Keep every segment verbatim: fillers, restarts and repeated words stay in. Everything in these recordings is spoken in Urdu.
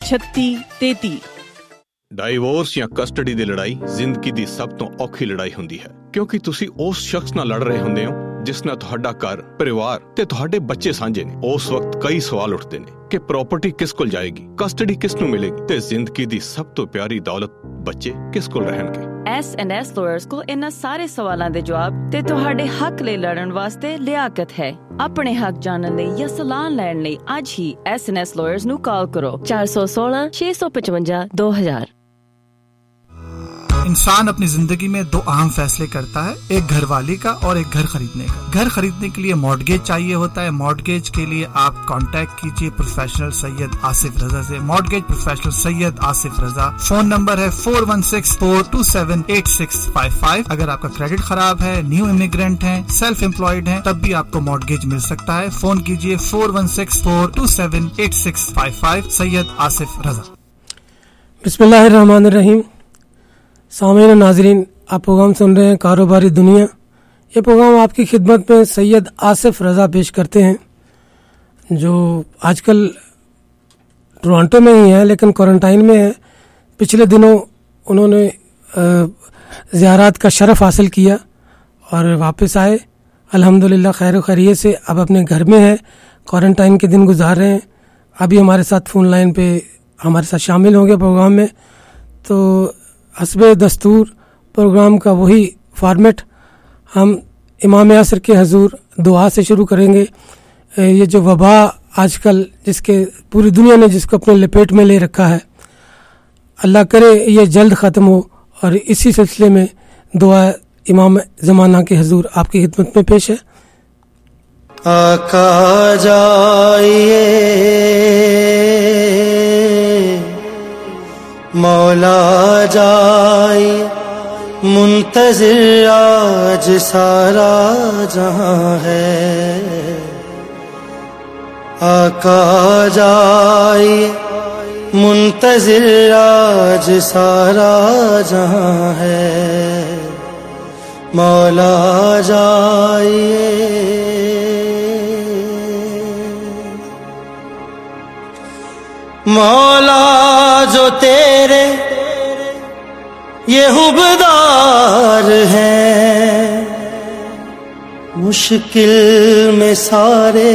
ਛੱਤੀ ਤੇਤੀ। ਡਾਈਵੋਰਸ ਜਾਂ ਕਸਟਡੀ ਦੀ ਲੜਾਈ ਜ਼ਿੰਦਗੀ ਦੀ ਸਭ ਤੋਂ ਔਖੀ ਲੜਾਈ ਹੁੰਦੀ ਹੈ, ਕਿਉਂਕਿ ਤੁਸੀਂ ਉਸ ਸ਼ਖਸ ਨਾਲ ਲੜ ਰਹੇ ਹੁੰਦੇ ਹੋ ਜਿਸ ਨਾਲ ਤੁਹਾਡਾ ਘਰ, ਪਰਿਵਾਰ ਤੇ ਤੁਹਾਡੇ ਬੱਚੇ ਸਾਂਝੇ ਨੇ। ਉਸ ਵਕਤ ਕਈ ਸਵਾਲ ਉੱਠਦੇ ਨੇ ਕਿ ਪ੍ਰਾਪਰਟੀ ਕਿਸ ਕੋਲ ਜਾਏਗੀ, ਕਸਟਡੀ ਕਿਸ ਨੂੰ ਮਿਲੇਗੀ ਤੇ ਜ਼ਿੰਦਗੀ ਦੀ ਸਭ ਤੋਂ ਪਿਆਰੀ ਦੌਲਤ ਬੱਚੇ ਕਿਸ ਕੋਲ ਰਹਿਣਗੇ। ਐਸ ਐਂਡ ਐਸ ਲਾਇਰਸ ਕੋਲ ਇਹਨਾਂ ਸਾਰੇ ਸਵਾਲਾਂ ਦੇ ਜਵਾਬ ਤੇ ਤੁਹਾਡੇ ਹੱਕ ਲਈ ਲੜਨ ਵਾਸਤੇ ਲਿਆਕਤ ਹੈ। ਆਪਣੇ ਹੱਕ ਜਾਣਨ ਲਈ ਜਾਂ ਸਲਾਹ ਲੈਣ ਲਈ ਅੱਜ ਹੀ ਐਸ ਐਂਡ ਐਸ ਲਾਇਰਸ ਨੂੰ ਕਾਲ ਕਰੋ ਚਾਰ ਸੌ ਸੋਲਾਂ ਛੇ सौ पचवंजा दो हजार। इंसान अपनी जिंदगी में दो अहम फैसले करता है, एक घरवाली का और एक घर खरीदने का। घर खरीदने के लिए मॉर्गेज चाहिए होता है। मॉर्गेज के लिए आप कांटेक्ट कीजिए प्रोफेशनल सैयद आसिफ रजा से। Mortgage professional Syed Asif Raza. Phone number है four one six four two seven eight six five five. अगर आपका क्रेडिट खराब है, न्यू इमिग्रेंट हैं, सेल्फ एम्प्लॉयड हैं, तब भी आपको मॉर्गेज मिल सकता है। फोन कीजिए four one six four two seven eight six five five. Syed Asif Raza. बिस्मिल्लाहिर्रहमानिर्रहीम। सामीन नाजरीन, आप प्रोग्राम सुन रहे हैं कारोबारी दुनिया। ये प्रोग्राम आपकी खिदमत में सैयद आसिफ रज़ा पेश करते हैं, जो आजकल टोरंटो में ही है लेकिन क्वारंटाइन में है। पिछले दिनों उन्होंने ज़ियारत का शरफ़ हासिल किया और वापस आए अल्हम्दुलिल्लाह खैर खैरियत से। अब अपने घर में है, क्वारंटाइन के दिन गुजार रहे हैं। अभी हमारे साथ फ़ोन लाइन पे हमारे साथ शामिल होंगे प्रोग्राम में। तो हस्बे दस्तूर प्रोग्राम का वही फॉर्मेट हम इमाम यासर के हजूर दुआ से शुरू करेंगे। ये जो वबा आजकल जिसके पूरी दुनिया ने जिसको अपने लपेट में ले रखा है, अल्लाह करे ये जल्द ख़त्म हो। और इसी सिलसिले में दुआ इमाम ज़माना के हजूर आपकी खिदमत में पेश है। आका जाइए मौला जाए, मुंतज़िर आज सारा जहां है। आका जाए, मुंतज़िर आज सारा जहां है। मौला जाए, मौला जो तेरे ये हुबदार हैं, मुश्किल में सारे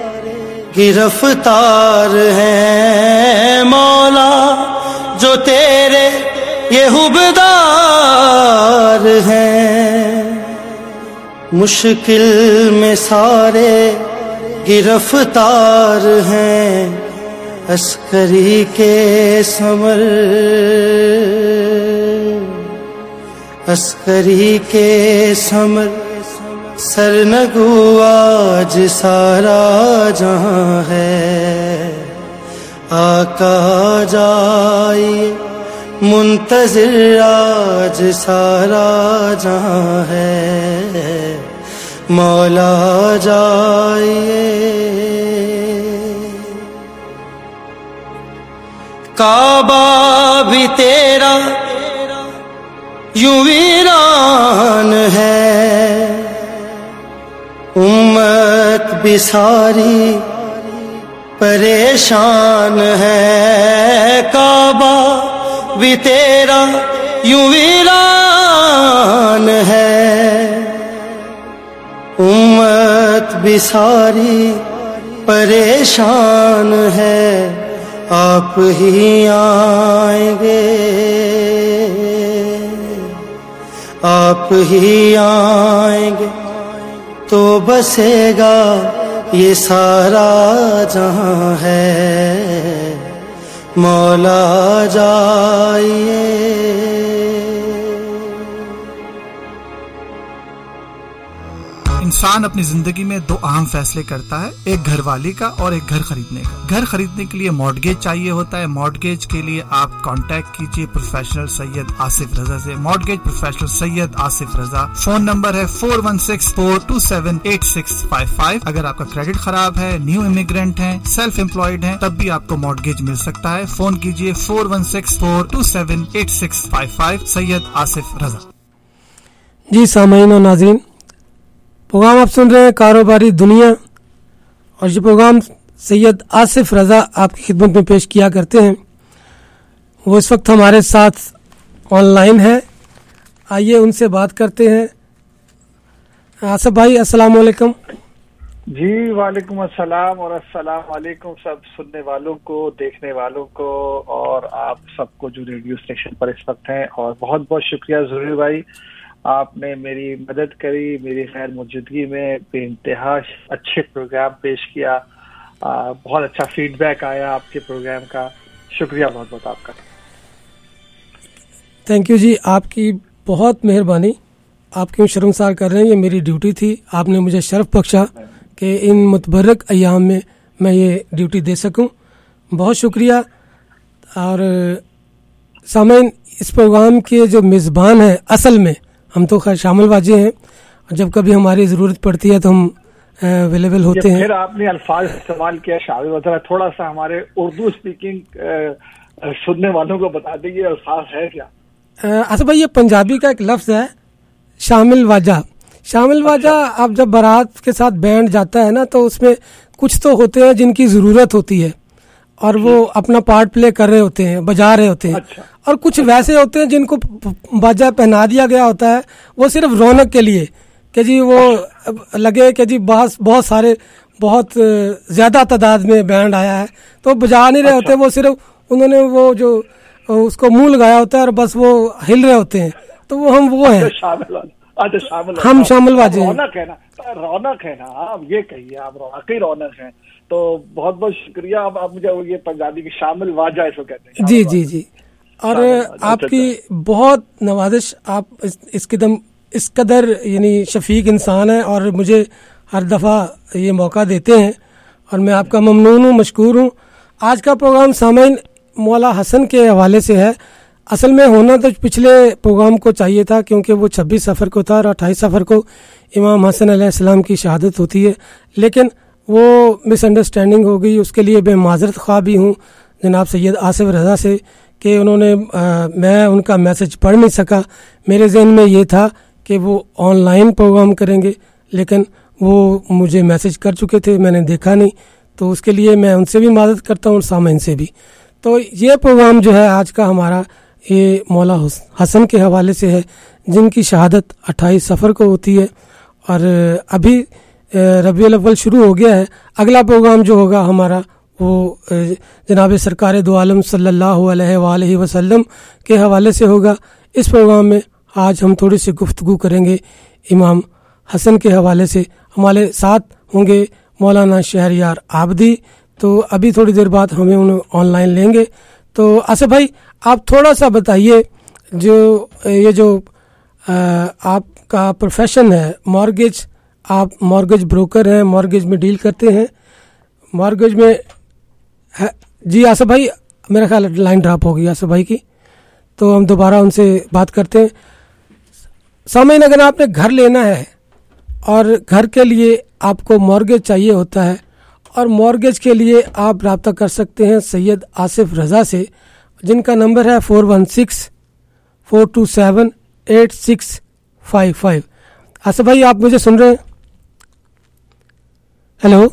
गिरफ्तार हैं। मौला जो तेरे ये हुबदार हैं, मुश्किल में सारे गिरफ्तार हैं। अस्करी के समर, अस्करी के समर सरनगू आज सारा जहां है। आका जाइए, मुंतज़िर आज सारा जहां है। मौला जाइए, काबा भी तेरा यूं वीरान है, उम्मत भी सारी परेशान है। काबा भी तेरा यूं वीरान है, उम्मत भी सारी परेशान है। आप ही आएंगे, आप ही आएंगे तो बसेगा ये सारा जहां है। मौला जाइए, इंसान अपनी जिंदगी में दो अहम फैसले करता है, एक घरवाली का और एक घर खरीदने का। घर खरीदने के लिए मॉर्गेज चाहिए होता है। मॉर्गेज के लिए आप कांटेक्ट कीजिए प्रोफेशनल सैयद आसिफ रजा से। Mortgage professional Syed Asif Raza. Phone number है four one six four two seven eight six five five. अगर आपका क्रेडिट खराब है, न्यू इमिग्रेंट हैं, सेल्फ एम्प्लॉयड हैं, तब भी आपको मॉर्गेज मिल सकता है। फोन कीजिए four one six four two seven eight six five five. Syed Asif Raza. जी सामाईन और नाज़रीन, प्रोग्राम आप सुन रहे हैं कारोबारी दुनिया, और ये प्रोग्राम सैयद आसिफ रज़ा आपकी खिदमत में पेश किया करते हैं। وہ اس وقت ہمارے ساتھ آن لائن ہے. آئیے ان سے بات کرتے ہیں. آصف بھائی السلام علیکم. جی وعلیکم السلام اور السلام علیکم سب سننے والوں کو, دیکھنے والوں کو, اور آپ سب کو جو ریڈیو اسٹیشن پر اس وقت ہیں. اور بہت بہت شکریہ ظہور بھائی, آپ نے میری مدد کری, میری خیر موجودگی میں بے انتہا اچھے پروگرام پیش کیا. آ, بہت اچھا فیڈ بیک آیا آپ کے پروگرام کا. شکریہ بہت بہت آپ کا. تھینک یو جی, آپ کی بہت مہربانی. آپ کیوں شرمسار کر رہے ہیں, یہ میری ڈیوٹی تھی. آپ نے مجھے شرف بخشا کہ ان متبرک ایام میں میں یہ ڈیوٹی دے سکوں. بہت شکریہ. اور سامعین, اس پروگرام کے جو میزبان ہیں, اصل میں ہم تو خیر شامل واجے ہیں, اور جب کبھی ہماری ضرورت پڑتی ہے تو ہم اویلیبل ہوتے ہیں. پھر آپ نے الفاظ استعمال کیا شامل وزرا, تھوڑا سا ہمارے اردو اسپیکنگ سننے والوں کو بتا دیجیے الفاظ ہے کیا. اصل بھائی یہ پنجابی کا ایک لفظ ہے, شامل واجہ. شامل واجہ آپ جب بارات کے ساتھ بینڈ جاتا ہے نا, تو اس میں کچھ تو ہوتے ہیں جن کی ضرورت ہوتی ہے اور وہ اپنا پارٹ پلے کر رہے ہوتے ہیں, بجا رہے ہوتے ہیں. اور کچھ ویسے ہوتے ہیں جن کو باجا پہنا دیا گیا ہوتا ہے, وہ صرف رونق کے لیے کہ جی وہ لگے کہ جی بہت بہت سارے بہت زیادہ تعداد میں بینڈ آیا ہے, تو بجا نہیں رہے ہوتے. وہ صرف انہوں نے وہ جو اس کو منہ لگایا ہوتا ہے اور بس وہ ہل رہے ہوتے ہیں. تو وہ ہم وہ ہیں, ہم شامل واجے ہیں. رونق ہے نا, رونق ہے نا, آپ یہ کہیے آپ واقعی رونق ہیں. تو بہت بہت شکریہ. اب آپ مجھے یہ پنجابی کی شامل واجہ اس کو کہتے ہیں. جی جی جی. اور آپ کی بہت نوازش, آپ اس قدم اس قدر یعنی شفیق انسان ہیں اور مجھے ہر دفعہ یہ موقع دیتے ہیں, اور میں آپ کا ممنون ہوں, مشکور ہوں. آج کا پروگرام سامعین مولا حسن کے حوالے سے ہے. اصل میں ہونا تو پچھلے پروگرام کو چاہیے تھا, کیونکہ وہ چھبیس سفر کو تھا اور اٹھائیس سفر کو امام حسن علیہ السلام کی شہادت ہوتی ہے. لیکن وہ مس انڈرسٹینڈنگ ہو گئی. اس کے لیے میں معذرت خواہ بھی ہوں جناب سید آصف رضا سے کہ انہوں نے آ, میں ان کا میسج پڑھ نہیں سکا. میرے ذہن میں یہ تھا کہ وہ آن لائن پروگرام کریں گے, لیکن وہ مجھے میسج کر چکے تھے, میں نے دیکھا نہیں. تو اس کے لیے میں ان سے بھی معذرت کرتا ہوں, سامعین سے بھی. تو یہ پروگرام جو ہے آج کا ہمارا, یہ مولا حسن کے حوالے سے ہے, جن کی شہادت اٹھائیس سفر کو ہوتی ہے. اور ابھی ربیع الاول شروع ہو گیا ہے. اگلا پروگرام جو ہوگا ہمارا وہ جناب سرکار دو عالم صلی اللہ علیہ وآلہ وسلم کے حوالے سے ہوگا. اس پروگرام میں آج ہم تھوڑی سی گفتگو کریں گے امام حسن کے حوالے سے. ہمارے ساتھ ہوں گے مولانا شہریار عابدی. تو ابھی تھوڑی دیر بعد ہمیں انہیں آن لائن لیں گے. تو آصف بھائی آپ تھوڑا سا بتائیے, جو یہ جو آپ کا پروفیشن ہے مارگیج, آپ مارگیج بروکر ہیں, مارگیج میں ڈیل کرتے ہیں, مارگیج میں جی آصف بھائی میرا خیال لائن ڈراپ ہوگی آصف بھائی کی, تو ہم دوبارہ ان سے بات کرتے ہیں. سامعین, اگر آپ نے گھر لینا ہے اور گھر کے لیے آپ کو مارگیج چاہیے ہوتا ہے, اور مارگیج کے لیے آپ رابطہ کر سکتے ہیں سید آصف رضا سے, جن کا نمبر ہے four one six four two seven eight six five five. Asif بھائی آپ مجھے سن رہے ہیں؟ ہیلو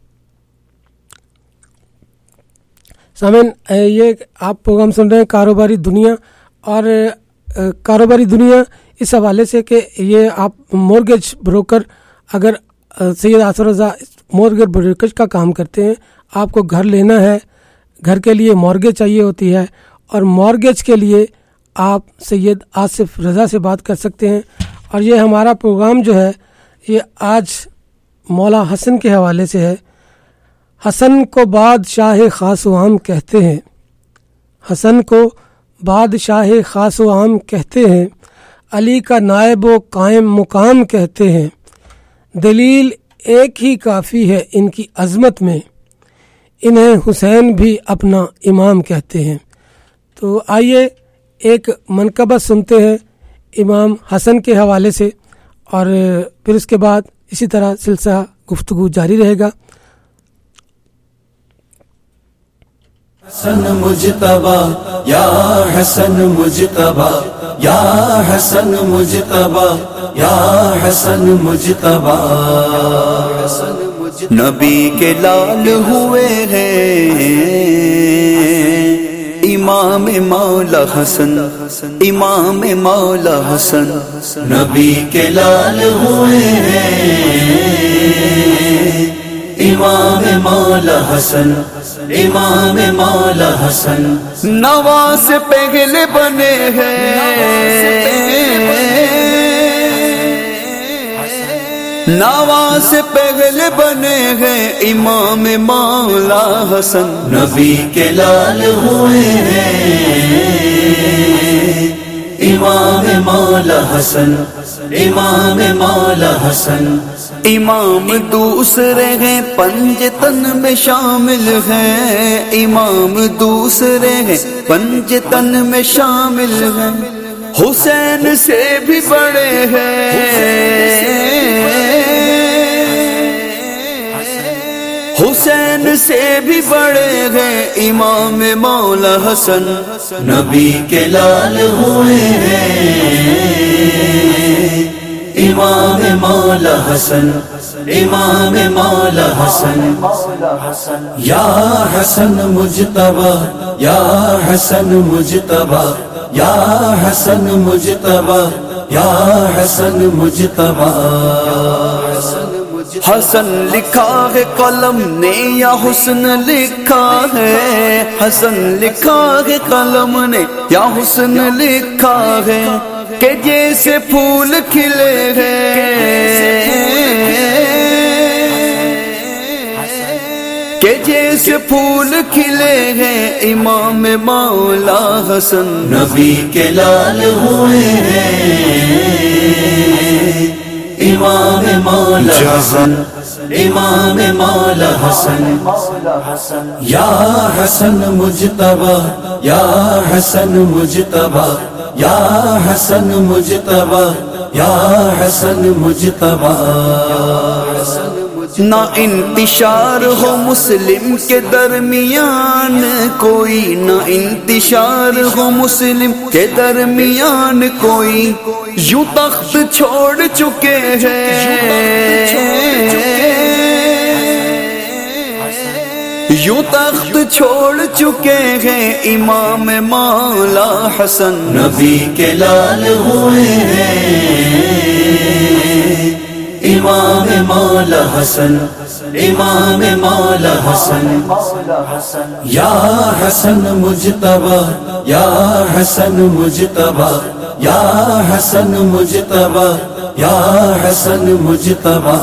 سامعین, یہ آپ پروگرام سن رہے ہیں کاروباری دنیا, اور کاروباری دنیا اس حوالے سے کہ یہ آپ مورگیج بروکر, اگر سید آصف رضا مورگیج بروکر کا کام کرتے ہیں, آپ کو گھر لینا ہے, گھر کے لیے مورگیج چاہیے ہوتی ہے, اور مورگیج کے لیے آپ سید آصف رضا سے بات کر سکتے ہیں. اور یہ ہمارا پروگرام جو ہے یہ آج مولا حسن کے حوالے سے ہے. حسن کو بادشاہ خاص و عام کہتے ہیں, حسن کو بادشاہ خاص و عام کہتے ہیں, علی کا نائب و قائم مقام کہتے ہیں, دلیل ایک ہی کافی ہے ان کی عظمت میں, انہیں حسین بھی اپنا امام کہتے ہیں. تو آئیے ایک منقبت سنتے ہیں امام حسن کے حوالے سے, اور پھر اس کے بعد اسی طرح سلسلہ گفتگو جاری رہے گا. حسن مجتبی یا حسن مجتبی یا حسن مجتبی یا حسن مجتبی, نبی کے لال ہوئے ہیں امام مولا حسن امام مولا حسن نبی کے لال ہوئے ہیں امام مولا حسن امام مولا حسن نواز پہلے بنے ہیں نواز پہلے بنے ہیں امام مولا حسن نبی کے لال ہوئے ہیں امام مولا حسن امام مولا حسن امام دوسرے ہیں پنجتن میں شامل ہیں امام دوسرے ہیں پنجتن میں شامل ہیں حسین سے بھی بڑے ہیں حسین سے بھی بڑے ہیں امام مولا حسن نبی کے لال ہوئے ہیں امام مولا حسن امام مولا حسن یا حسن مجتبی یا حسن مجتبی یا حسن مجتبی یا حسن مجتبی حسن لکھا ہے قلم نے یا حسن لکھا ہے حسن لکھا ہے قلم نے یا حسن لکھا ہے کہ جیسے پھول کھلے ہیں کہ جیسے پھول کھلے ہیں امام مولا حسن نبی کے لال ہوئے ہیں امام مولا حسن امام مولا حسن یا حسن مجتبی یا حسن مجتبی یا حسن مجتبی یا حسن مجتبی نہ انتشار ہو مسلم کے درمیان کوئی نہ انتشار ہو مسلم کے درمیان کوئی یوں تخت چھوڑ چکے ہیں یوں تخت چھوڑ چکے ہیں امام مولا حسن نبی کے لال ہوئے ہیں امام مولا حسن امام مولا حسن یا حسن مجتبی یا حسن مجتبی یا حسن مجتبی یا حسن مجتبی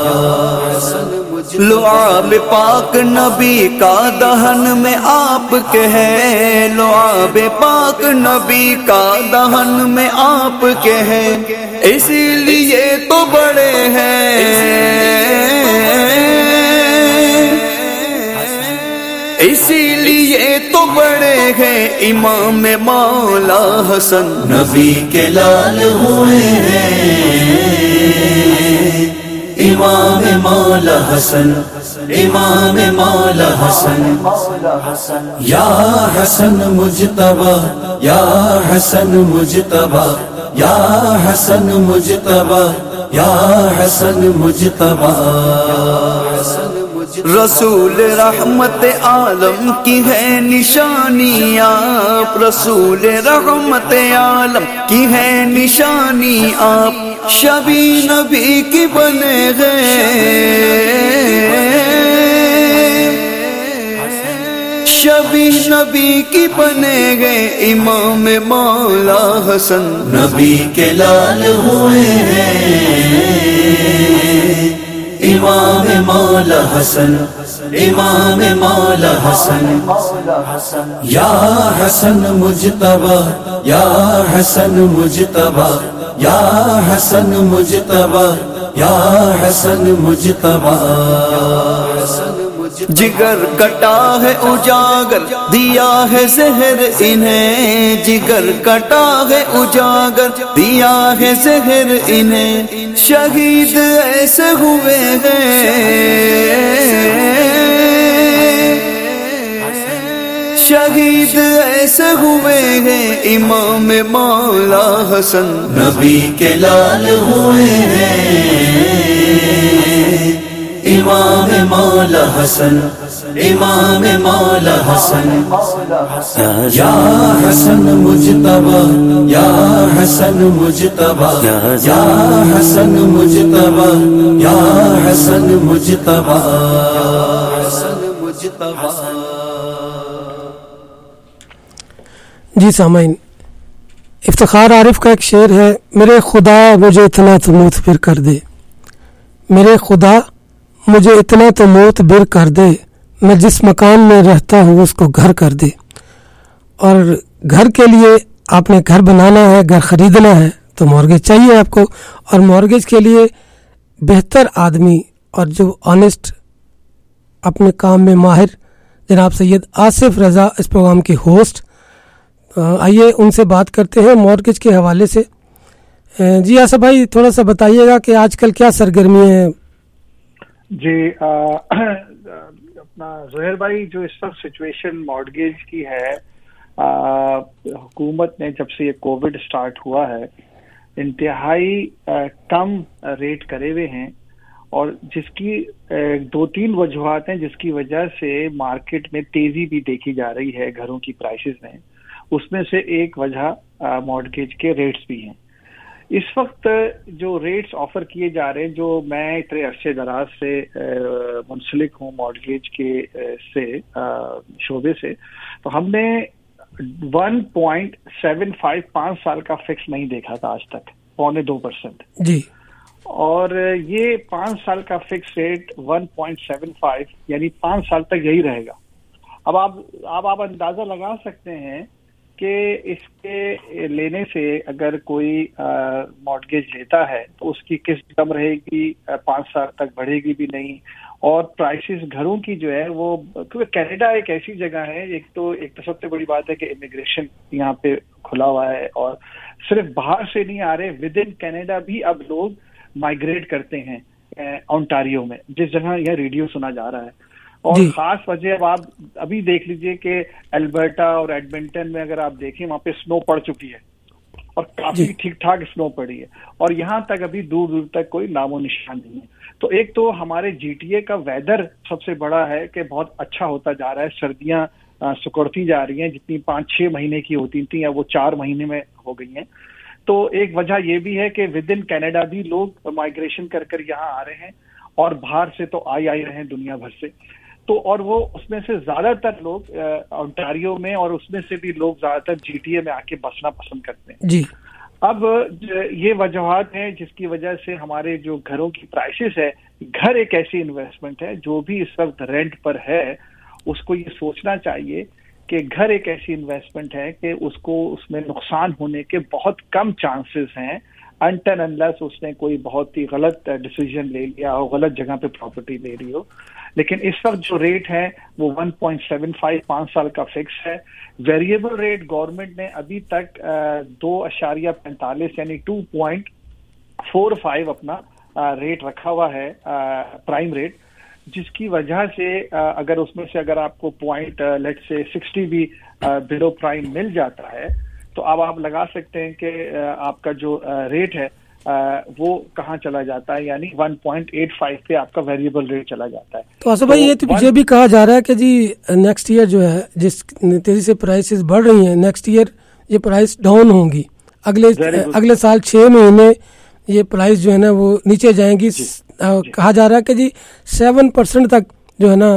لعاب پاک نبی کا دہن میں آپ کے ہے لعاب پاک نبی کا دہن میں آپ کے ہے اسی لیے تو بڑے ہیں اسی لیے تو بڑے ہیں امام مولا حسن نبی کے لال ہوئے ہیں امام مولا حسن امام مولا حسن یا حسن مجتبی یا حسن مجتبی یا حسن مجتبی یا حسن مجتبی رسول رحمت عالم کی ہے نشانی آپ رسول رحمت عالم کی ہے نشانی آپ شبی نبی کی بنے گئے شبی نبی کی بنے گئے امام مولا حسن نبی کے لال ہوئے ہیں امام مولا حسن امام مولا حسن یا حسن مجتبی یا حسن مجتبی یا حسن مجتبی یا حسن مجتبی جگر کٹا ہے اجاگر دیا ہے زہر انہیں جگر کٹا ہے اجاگر دیا ہے زہر انہیں شہید ایسے ہوئے ہیں شہید ایسے ہوئے ہیں امام مولا حسن نبی کے لال ہوئے ہیں امام مولا حسن امام مولا حسن یا حسن مجتبی یا حسن مجتبی یا حسن مجتبی یا حسن مجتبی حسن مجتبی. جی سامعین، افتخار عارف کا ایک شعر ہے، میرے خدا مجھے اتنا تو موت بر کر دے، میرے خدا مجھے اتنا تو موت بر کر دے، میں جس مکان میں رہتا ہوں اس کو گھر کر دے. اور گھر کے لیے آپ نے گھر بنانا ہے، گھر خریدنا ہے تو مورگیج چاہیے آپ کو، اور مورگیج کے لیے بہتر آدمی اور جو آنیسٹ اپنے کام میں ماہر جناب سید آصف رضا اس پروگرام کے ہوسٹ. آئیے ان سے بات کرتے ہیں مورگیج کے حوالے سے. جی آصف بھائی، تھوڑا سا بتائیے گا کہ آج کل کیا سرگرمی ہے. جی اپنا زہیر بھائی، جو اس وقت سچویشن مارگیج کی ہے، حکومت نے جب سے یہ کووڈ اسٹارٹ ہوا ہے انتہائی کم ریٹ کرے ہوئے ہیں، اور جس کی دو تین وجوہات ہیں جس کی وجہ سے مارکیٹ میں تیزی بھی دیکھی جا رہی ہے گھروں کی پرائسز میں. اس میں سے ایک وجہ مارگیج کے ریٹس بھی ہیں. اس وقت جو ریٹس آفر کیے جا رہے ہیں، جو میں اتنے عرصے دراز سے منسلک ہوں مارگیج کے سے شعبے سے، تو ہم نے ون پوائنٹ سیون فائیو پانچ سال کا فکس نہیں دیکھا تھا آج تک، پونے دو پرسینٹ. جی، اور یہ پانچ سال کا fix rate one point seven five یعنی پانچ سال تک یہی رہے گا. اب آپ اب آپ اندازہ لگا سکتے ہیں کہ اس کے لینے سے اگر کوئی مارگیج لیتا ہے تو اس کی قسط کم رہے گی، پانچ سال تک بڑھے گی بھی نہیں، اور پرائسز گھروں کی جو ہے وہ، کیونکہ کینیڈا ایک ایسی جگہ ہے، ایک تو ایک تو سب سے بڑی بات ہے کہ امیگریشن یہاں پہ کھلا ہوا ہے، اور صرف باہر سے نہیں آ رہے، ود ان کینیڈا بھی اب لوگ مائگریٹ کرتے ہیں اونٹاریو میں، جس جگہ یہ ریڈیو سنا جا رہا ہے. اور خاص وجہ اب آپ ابھی دیکھ لیجئے کہ البرٹا اور ایڈمنٹن میں اگر آپ دیکھیں وہاں پہ سنو پڑ چکی ہے، اور کافی ٹھیک ٹھاک سنو پڑی ہے، اور یہاں تک ابھی دور دور تک کوئی نام و نشان نہیں ہے. تو ایک تو ہمارے جی ٹی اے کا ویدر سب سے بڑا ہے کہ بہت اچھا ہوتا جا رہا ہے، سردیاں سکڑتی جا رہی ہیں، جتنی پانچ چھ مہینے کی ہوتی تھیں اب وہ چار مہینے میں ہو گئی ہیں. تو ایک وجہ یہ بھی ہے کہ ود ان کینیڈا بھی لوگ مائگریشن کر کر یہاں آ رہے ہیں، اور باہر سے تو آئی آئی رہے ہیں دنیا بھر سے. تو اور وہ اس میں سے زیادہ تر لوگ اونٹاریو میں، اور اس میں سے بھی لوگ زیادہ تر جی ٹی اے میں آ کے بسنا پسند کرتے ہیں. جی، اب یہ وجوہات ہیں جس کی وجہ سے ہمارے جو گھروں کی پرائسز ہے، گھر ایک ایسی انویسٹمنٹ ہے جو بھی اس وقت رینٹ پر ہے اس کو یہ سوچنا چاہیے کہ گھر ایک ایسی انویسٹمنٹ ہے کہ اس کو اس میں نقصان ہونے کے بہت کم چانسز ہیں، انٹن انلیس اس نے کوئی بہت ہی غلط ڈیسیجن لے لیا ہو، غلط جگہ پہ پراپرٹی لے لی ہو. لیکن اس وقت جو ریٹ ہے وہ ون پوائنٹ سیون فائیو پانچ سال کا فکس ہے. ویریبل ریٹ گورنمنٹ نے ابھی تک دو اشاریہ پینتالیس یعنی ٹو پوائنٹ فور فائیو اپنا ریٹ رکھا ہوا ہے پرائم ریٹ، جس کی وجہ سے اگر اس میں سے اگر آپ کو پوائنٹ لیٹ سے سکسٹی بھی بلو پرائم مل جاتا ہے تو اب آپ لگا سکتے ہیں کہ آپ کا جو ریٹ ہے وہ کہاں چلا جاتا ہے، یعنی ون پوائنٹ ایٹ فائیو پہ آپ کا ویریبل ریٹ چلا جاتا ہے. تو آصف بھائی، یہ تو یہ بھی کہا جا رہا ہے کہ جی نیکسٹ ایئر جو ہے جس تیزی سے پرائسز بڑھ رہی ہیں، نیکسٹ ایئر یہ پرائس ڈاؤن ہوں گی، اگلے اگلے سال چھ مہینے یہ پرائس جو ہے نا وہ نیچے جائیں گی. کہا جا رہا ہے کہ جی سیون پرسینٹ تک جو ہے نا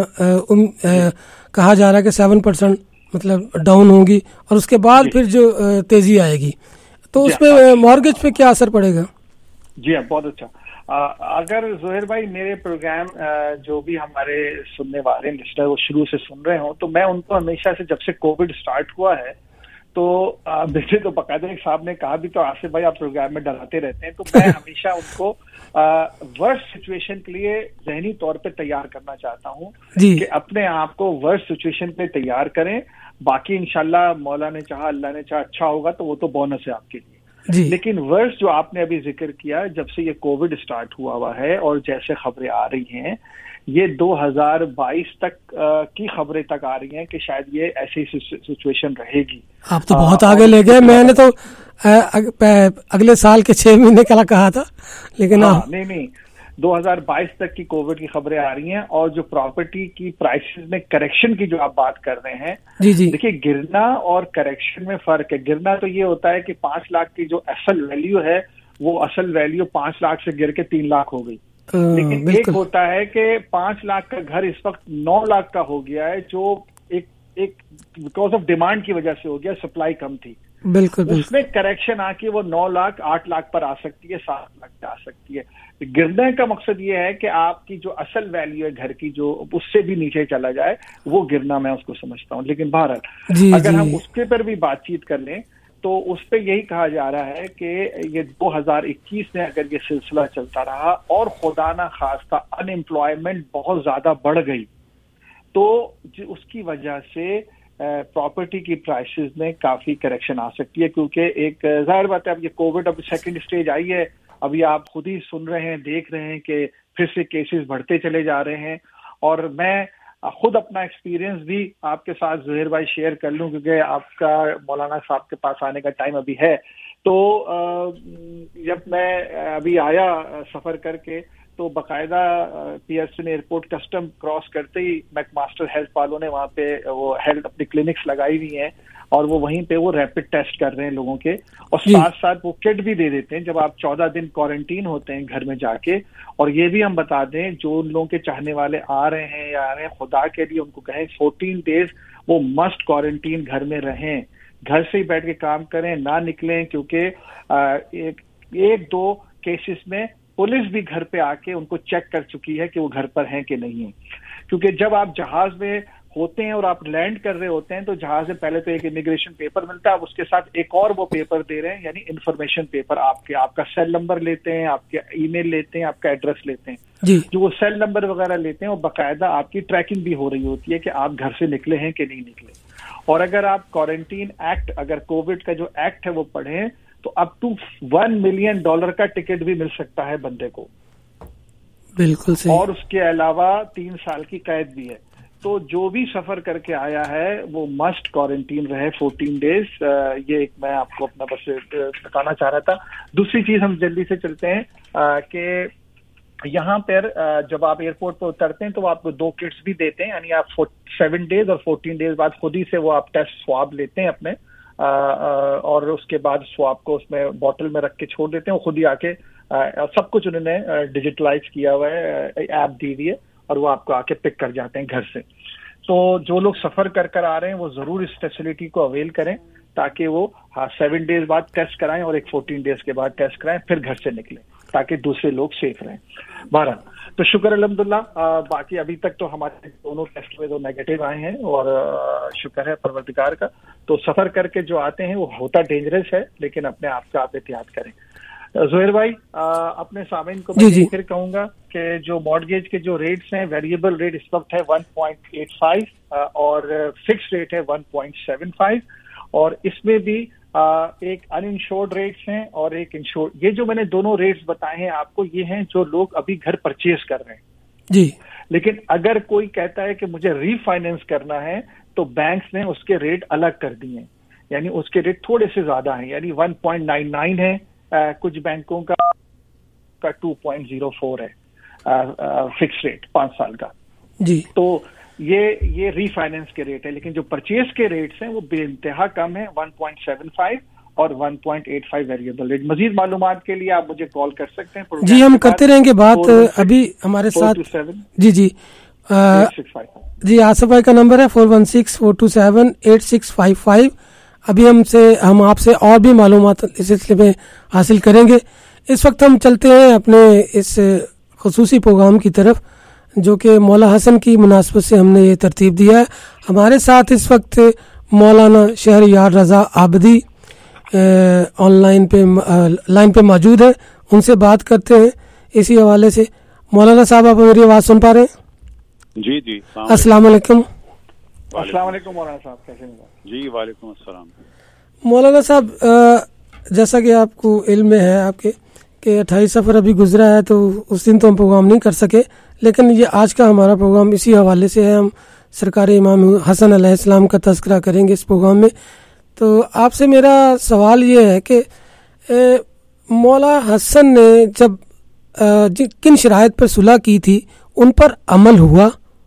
کہا جا رہا ہے کہ سیون پرسینٹ مطلب ڈاؤن ہوں گی، اور اس کے بعد پھر جو تیزی آئے گی. تو اس پہ مارگیج پہ کیا اثر پڑے گا؟ جی ہاں، بہت اچھا. اگر زہیر بھائی میرے پروگرام جو بھی ہمارے سننے والے لسٹر وہ شروع سے سن رہے ہوں تو میں ان کو ہمیشہ سے جب سے کووڈ اسٹارٹ ہوا ہے تو بیٹے تو باقاعدہ ایک صاحب نے کہا بھی تو آصف بھائی آپ پروگرام میں ڈراتے رہتے ہیں، تو میں ہمیشہ ان کو ورسٹ سچویشن کے لیے ذہنی طور پہ تیار کرنا چاہتا ہوں کہ اپنے آپ کو ورسٹ سچویشن پہ تیار کریں. باقی انشاءاللہ مولا نے چاہا، اللہ نے چاہا اچھا ہوگا تو وہ تو بونس ہے آپ کے لیے. جی. لیکن ورس جو آپ نے ابھی ذکر کیا، جب سے یہ کووڈ اسٹارٹ ہوا ہوا ہے اور جیسے خبریں آ رہی ہیں یہ دو ہزار بائیس تک کی خبریں تک آ رہی ہیں کہ شاید یہ ایسی سچویشن رہے گی. آپ تو بہت آگے لے گئے. میں نے تو اگلے سال کے چھ مہینے کا کہا تھا، لیکن نہیں نہیں दो हज़ार बाईस तक की कोविड की खबरें आ रही हैं, और जो प्रॉपर्टी की प्राइसेस में करेक्शन की जो आप बात कर रहे हैं, जी जी देखिए गिरना और करेक्शन में फर्क है। गिरना तो ये होता है कि पांच लाख की जो असल वैल्यू है वो असल वैल्यू पांच लाख से गिर के तीन लाख हो गई, लेकिन एक होता है कि पांच लाख का घर इस वक्त नौ लाख का हो गया है, जो एक एक बिकॉज ऑफ डिमांड की वजह से हो गया, सप्लाई कम थी। बिल्कुल, उसमें करेक्शन आके वो नौ लाख आठ लाख पर आ सकती है, सात लाख पे आ सकती है। गिरने का मकसद ये है कि आपकी जो असल वैल्यू है घर की, जो उससे भी नीचे चला जाए, वो गिरना मैं उसको समझता हूँ। लेकिन बहरहाल अगर हम उसके पर भी बातचीत कर लें तो उस पर यही कहा जा रहा है कि ये दो हज़ार इक्कीस में अगर ये सिलसिला चलता रहा और खुदा ना खास्ता अनएम्प्लॉयमेंट बहुत ज्यादा बढ़ गई, तो उसकी वजह से प्रॉपर्टी की प्राइसेस में काफी करेक्शन आ सकती है। क्योंकि एक जाहिर बात है, अब ये कोविड अब सेकंड स्टेज आई है, अभी आप खुद ही सुन रहे हैं, देख रहे हैं कि फिर से केसेस बढ़ते चले जा रहे हैं। और मैं खुद अपना एक्सपीरियंस भी आपके साथ ज़ुहैर भाई शेयर कर लूं, क्योंकि आपका मौलाना साहब के पास आने का टाइम अभी है। तो जब मैं अभी आया सफर करके, तो बाकायदा पीएसएन एयरपोर्ट कस्टम क्रॉस करते ही मैकमास्टर हेल्थ वालों ने वहाँ पे वो हेल्थ अपनी क्लिनिक्स लगाई हुई हैं, और वो वहीं पे वो रैपिड टेस्ट कर रहे हैं लोगों के, और साथ साथ वो किट भी दे देते हैं जब आप चौदह दिन क्वारंटीन होते हैं घर में जाके। और ये भी हम बता दें, जो उन लोगों के चाहने वाले आ रहे हैं या आ रहे हैं, खुदा के लिए उनको कहें फोर्टीन डेज वो मस्ट क्वारंटीन घर में रहें, घर से ही बैठ के काम करें, ना निकलें। क्योंकि एक, एक दो केसेस में पुलिस भी घर पे आके उनको चेक कर चुकी है कि वो घर पर हैं कि नहीं है। क्योंकि जब आप जहाज में होते हैं और आप लैंड कर रहे होते हैं, तो जहाज में पहले तो एक इमिग्रेशन पेपर मिलता है, अब उसके साथ एक और वो पेपर दे रहे हैं, यानी इन्फॉर्मेशन पेपर। आपके आपका सेल नंबर लेते हैं, आपके ईमेल लेते हैं, आपका एड्रेस लेते हैं जी। जो वो सेल नंबर वगैरह लेते हैं, वो बाकायदा आपकी ट्रैकिंग भी हो रही होती है कि आप घर से निकले हैं कि नहीं निकले। और अगर आप क्वारंटीन एक्ट, अगर कोविड का जो एक्ट है वो पढ़ें, तो up to one million dollar का टिकट भी मिल सकता है बंदे को। बिल्कुल सही। और उसके अलावा तीन साल की कैद भी है। तो जो भी सफर करके आया है वो मस्ट क्वारंटीन रहे फोर्टीन डेज। ये एक मैं आपको अपना बस बताना चाह रहा था। दूसरी चीज हम जल्दी से चलते हैं कि यहाँ पर जब आप एयरपोर्ट पर उतरते हैं तो आपको दो किट्स भी देते हैं, यानी आप सेवन डेज और फोर्टीन डेज बाद खुद ही से वो आप टेस्ट स्वाब लेते हैं अपने, आ, आ, और उसके बाद स्वाब को उसमें बॉटल में रख के छोड़ देते हैं। वो खुद ही आके आ, सब कुछ उन्होंने डिजिटलाइज किया हुआ है, ऐप दी हुई है, और वो आपको आके पिक कर जाते हैं घर से। तो जो लोग सफर कर कर आ रहे हैं वो जरूर इस फैसिलिटी को अवेल करें, ताकि वो हाँ सेवन डेज बाद टेस्ट कराएं और एक फोर्टीन डेज के बाद टेस्ट कराएं, फिर घर से निकलें, ताकि दूसरे लोग सेफ रहें। बारह तो शुक्र अल्हम्दुलिल्लाह। बाकी अभी तक तो हमारे दोनों टेस्ट में तो नेगेटिव आए हैं, और शुक्र है परवरदिगार का। तो सफर करके जो आते हैं वो होता डेंजरस है, लेकिन अपने आप का आप एहतियात करें। ज़ुहैर भाई, आ, अपने सामीन को मैं फिर कहूंगा कि जो मॉर्गेज के जो रेट्स हैं, वेरिएबल रेट इस वक्त है वन पॉइंट एट फाइव और फिक्स रेट है वन पॉइंट सेवन फाइव, और इसमें भी आ, एक अनइंश्योर्ड रेट्स हैं और एक इंश्योर्ड। ये जो मैंने दोनों रेट्स बताए हैं आपको, ये हैं जो लोग अभी घर परचेज कर रहे हैं जी। लेकिन अगर कोई कहता है कि मुझे रीफाइनेंस करना है, तो बैंक्स ने उसके रेट अलग कर दिए हैं, यानी उसके रेट थोड़े से ज्यादा हैं, यानी वन पॉइंट नाइन नाइन है, आ, कुछ बैंकों का का टू पॉइंट ज़ीरो फोर है फिक्स रेट पांच साल का जी। तो ये ये रीफाइनेंस के रेट है, लेकिन जो परचेज के रेट्स हैं वो बेइंतहा कम है, वन पॉइंट सेवन फाइव और one point eight five variable rate. मजीद मालूमात के लिए आप मुझे कॉल कर सकते हैं जी, हम करते रहेंगे बात। अभी हमारे साथ जी जी आ, जी आसिफ भाई का नंबर है four one six four two seven eight six five five. अभी हमसे हम आपसे और भी मालूमात इस सिलसिले में हासिल करेंगे। इस वक्त हम चलते हैं अपने इस खुसूसी प्रोग्राम की तरफ, जो कि मौला हसन की मुनासबत से हमने ये तरतीब दिया है। हमारे साथ इस वक्त मौलाना शहरयार रजा आबदी ऑनलाइन पे लाइन पे मौजूद है, उनसे बात करते हैं इसी हवाले से। मौलाना साहब, आप मेरी आवाज़ सुन पा रहे हैं? जी जी। अस्सलाम वालेकुम। अस्सलाम वालेकुम मौलाना साहब, कैसे हैं? जी वालेकुम अस्सलाम। मौलाना साहब, जैसा कि आपको इल्म है आपके कि अट्ठाईस सफ़र अभी गुजरा है, तो उस दिन तो हम प्रोग्राम नहीं कर सके, लेकिन ये आज का हमारा प्रोग्राम इसी हवाले से है। हम सरकार इमाम हसन अलैहिस्सलाम का तज़किरा करेंगे इस प्रोग्राम में। तो आपसे मेरा सवाल ये है कि मौला हसन ने जब किन शराइत पर सुलह की थी उन पर अमल हुआ?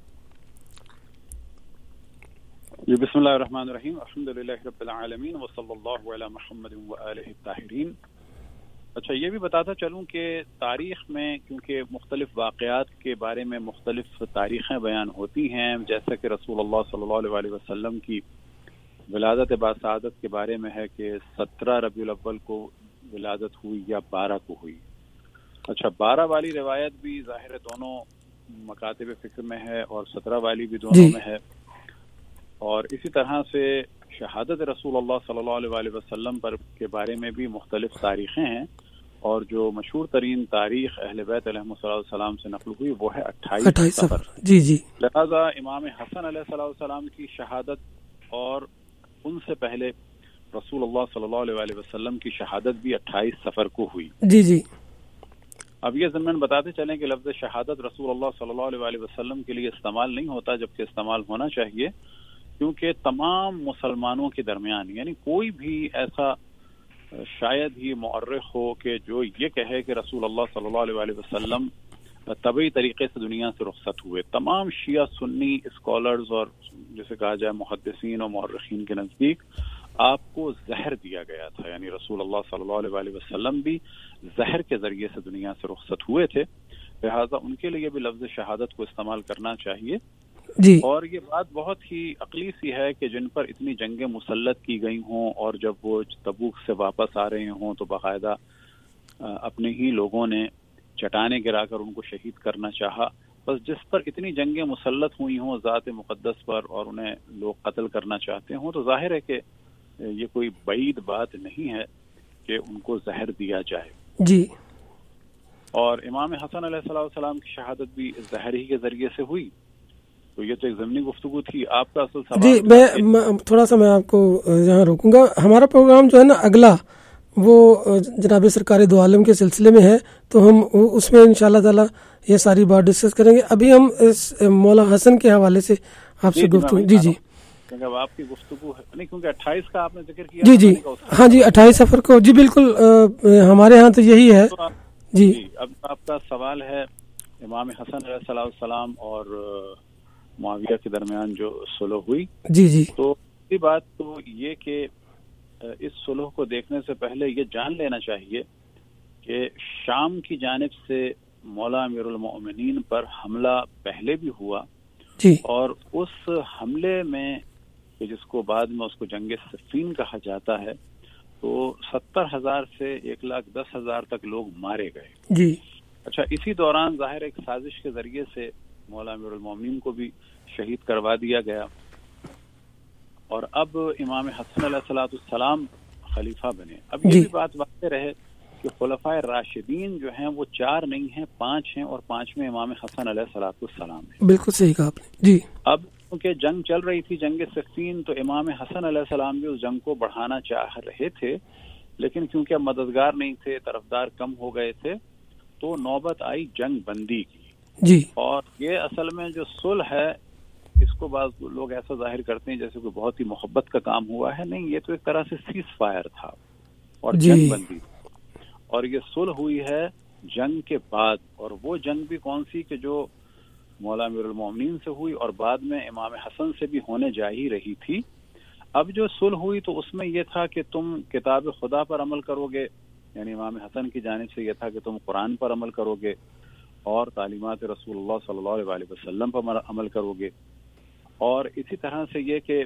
जी, बिस्मिल्लाहिर्रहमानिर्रहीम, अल्हम्दुलिल्लाहि रब्बिल आलमीन व सल्लल्लाहु अला मुहम्मद व आलिहि ताहिरीन। अच्छा, ये भी बताता चलूँ कि तारीख़ में क्योंकि मुख्तलिफ़ वाक़यात के बारे में मुख्तलिफ़ तारीख़ें बयान होती हैं, जैसा कि रसूलुल्लाह सल्लल्लाहु अलैहि वसल्लम की विलादत बासआदत के बारे में है कि सत्रह रबीउल अव्वल को विलादत हुई या बारह को हुई। अच्छा, बारह वाली रिवायत भी ज़ाहिर दोनों मकातिब फ़िक्र में है और सत्रह वाली भी दोनों में है। और इसी तरह से शहादत रसूलुल्लाह सल्लल्लाहु अलैहि वसल्लम पर के बारे में भी मुख्तलिफ तारीख़ें हैं, और जो मशहूर तरीन तारीख़ अहले बैत अलैहिस्सलाम से नक़ल हुई वो है अट्ठाईस सफ़र। जी जी लिहाजा इमाम हसन अलैहिस्सलाम की शहादत और उनसे पहले रसूलुल्लाह सल्लल्लाहु अलैहि वसल्लम की शहादत भी अट्ठाईस सफ़र को हुई। जी जी अब ये ज़मीन बताते चलें कि लफ्ज़ शहादत रसूलुल्लाह सल्लल्लाहु अलैहि वसल्लम के लिए इस्तेमाल नहीं होता, जबकि इस्तेमाल होना चाहिए, क्योंकि तमाम मुसलमानों के दरमियान यानी कोई भी ऐसा शायद ही मुअर्रिख हो कि जो ये कहे कि रसूलुल्लाह सल्लल्लाहु अलैहि वसल्लम तबई तरीके से दुनिया से रुखसत हुए। तमाम शिया सुन्नी स्कॉलर्स और जैसे कहा जाए मुहद्दिसीन और मुअर्रिखीन के नज़दीक आपको जहर दिया गया था, यानी रसूलुल्लाह सल्लल्लाहु अलैहि वसल्लम भी जहर के ज़रिए से दुनिया से रुखसत हुए थे, लिहाजा उनके लिए भी लफ्ज़ शहादत को इस्तेमाल करना चाहिए। जी। और ये बात बहुत ही अकली सी है कि जिन पर इतनी जंगें मुसल्लत की गई हों और जब वो तबूक से वापस आ रहे हों तो बाकायदा अपने ही लोगों ने चट्टानें गिराकर उनको शहीद करना चाहा। बस जिस पर इतनी जंगें मुसल्लत हुई हों ज़ात मुक़द्दस पर और उन्हें लोग कत्ल करना चाहते हों तो जाहिर है कि ये कोई बईद बात नहीं है कि उनको जहर दिया जाए। जी। और इमाम हसन अलैहिस्सलाम की शहादत भी जहर ही के ज़रिए से हुई। तो ये तो एक ज़मीनी गुफ्तगू थी। आपका असल सवाल जी, मैं, मैं थोड़ा सा मैं आपको यहाँ रोकूंगा। हमारा प्रोग्राम जो है ना अगला वो जनाब सरकार दो आलम के सिलसिले में है, तो हम उसमें इंशाल्लाह ताला ये सारी बात डिस्कस करेंगे। अभी हम इस मौला हसन के हवाले से आपसे गुफ्तगू। जी जी क्योंकि आपकी गुफ्तगू नहीं, क्योंकि अट्ठाईस का आपने जिक्र किया। जी जी हाँ जी, अट्ठाईस सफर को। जी बिल्कुल, आ, हमारे यहाँ तो यही है। तो आप, जी, जी अब आपका सवाल है इमाम हसन अलैहिस्सलाम और मुआविया के दरमियान जो सुलह हुई। जी जी तो ये बात तो ये कि इस सुलह को देखने से पहले ये जान लेना चाहिए कि शाम की जानिब से मौला अमीरुल मोमिनीन पर हमला पहले भी हुआ जी, और उस हमले में जिसको बाद में उसको जंगे सिफ़ीन कहा जाता है, तो सत्तर हजार से एक लाख दस हजार तक लोग मारे गए। जी। अच्छा, इसी दौरान जाहिर एक साजिश के जरिए से मौला अमीरुल मोमिनीन को भी शहीद करवा दिया गया और अब इमाम हसन अलैहिस्सलाम खलीफा बने। अब ये भी बात वाक़ई रहे कि खुलफाए राशिदीन जो हैं वो चार नहीं हैं, पांच हैं, और पांच में इमाम हसन अलैहिस्सलाम है। बिल्कुल सही कहा आपने। जी। अब क्योंकि जंग चल रही थी, जंग सिफ़ीन, तो इमाम हसन अलैहिस्सलाम भी उस जंग को बढ़ाना चाह रहे थे, लेकिन क्योंकि अब मददगार नहीं थे, तरफदार कम हो गए थे, तो नौबत आई जंग बंदी की। जी। और ये असल में जो सुलह है इसको बाज़ लोग ऐसा जाहिर करते हैं जैसे कोई बहुत ही मोहब्बत का काम हुआ है। नहीं, ये तो एक तरह से सीज फायर था और जंग बंदी, और ये सुलह हुई है जंग के बाद। और वो जंग भी कौन सी कि जो मौला अमीरुल मोमिनीन से हुई और बाद में इमाम हसन से भी होने जा ही रही थी। अब जो सुलह हुई तो उसमें यह था कि तुम किताब खुदा पर अमल करोगे, यानी इमाम हसन की जानिब से यह था कि तुम कुरान पर अमल करोगे और तालीमात रसूलुल्लाह सल्लल्लाहु अलैहि वसल्लम पर अमल करोगे, और इसी तरह से ये कि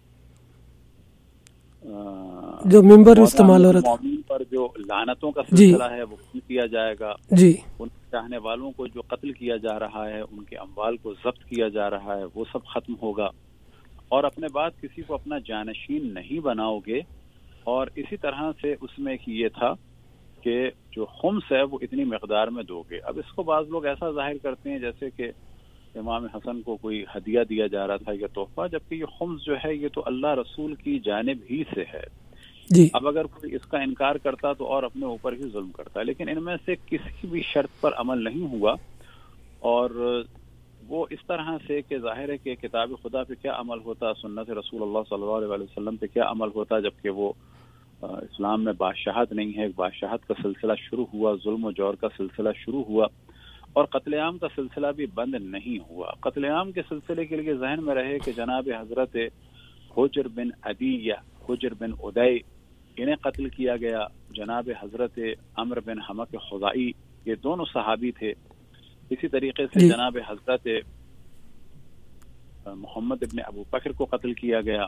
जो मिंबर इस्तेमाल हो रहा था पर जो लानतों का सिलसिला है वो किया जाएगा। जी। उन चाहने वालों को जो कत्ल किया जा रहा है, उनके अम्वाल को जब्त किया जा रहा है, वो सब खत्म होगा और अपने बाद किसी को अपना जानशीन नहीं बनाओगे। और इसी तरह से उसमें एक ये था कि जो खुम्स है वो इतनी मकदार में दोगे। अब इसको बाज़ लोग ऐसा जाहिर करते हैं जैसे कि इमाम हसन को कोई हदिया दिया जा रहा था या तोहफा, जबकि ये खुम्स जो है ये तो अल्लाह रसूल की जानिब ही से है। जी। अब अगर कोई इसका इनकार करता तो और अपने ऊपर ही जुल्म करता, लेकिन इनमें से किसी भी शर्त पर अमल नहीं हुआ। और वो इस तरह से कि जाहिर है कि किताब खुदा पे क्या अमल होता, सुन्नत रसूलुल्लाह सल्लल्लाहु अलैहि वसल्लम पे क्या अमल होता, जबकि वो اسلام میں بادشاہت نہیں ہے، بادشاہت کا سلسلہ شروع ہوا، ظلم و جور کا سلسلہ شروع ہوا، اور قتل عام کا سلسلہ بھی بند نہیں ہوا۔ قتل عام کے سلسلے کے لیے ذہن میں رہے کہ جناب حضرت حجر بن عدیہ، حجر بن ادئی، انہیں قتل کیا گیا۔ جناب حضرت عمرو بن حمق خزائی، یہ دونوں صحابی تھے۔ اسی طریقے سے جناب حضرت محمد ابن ابو بکر کو قتل کیا گیا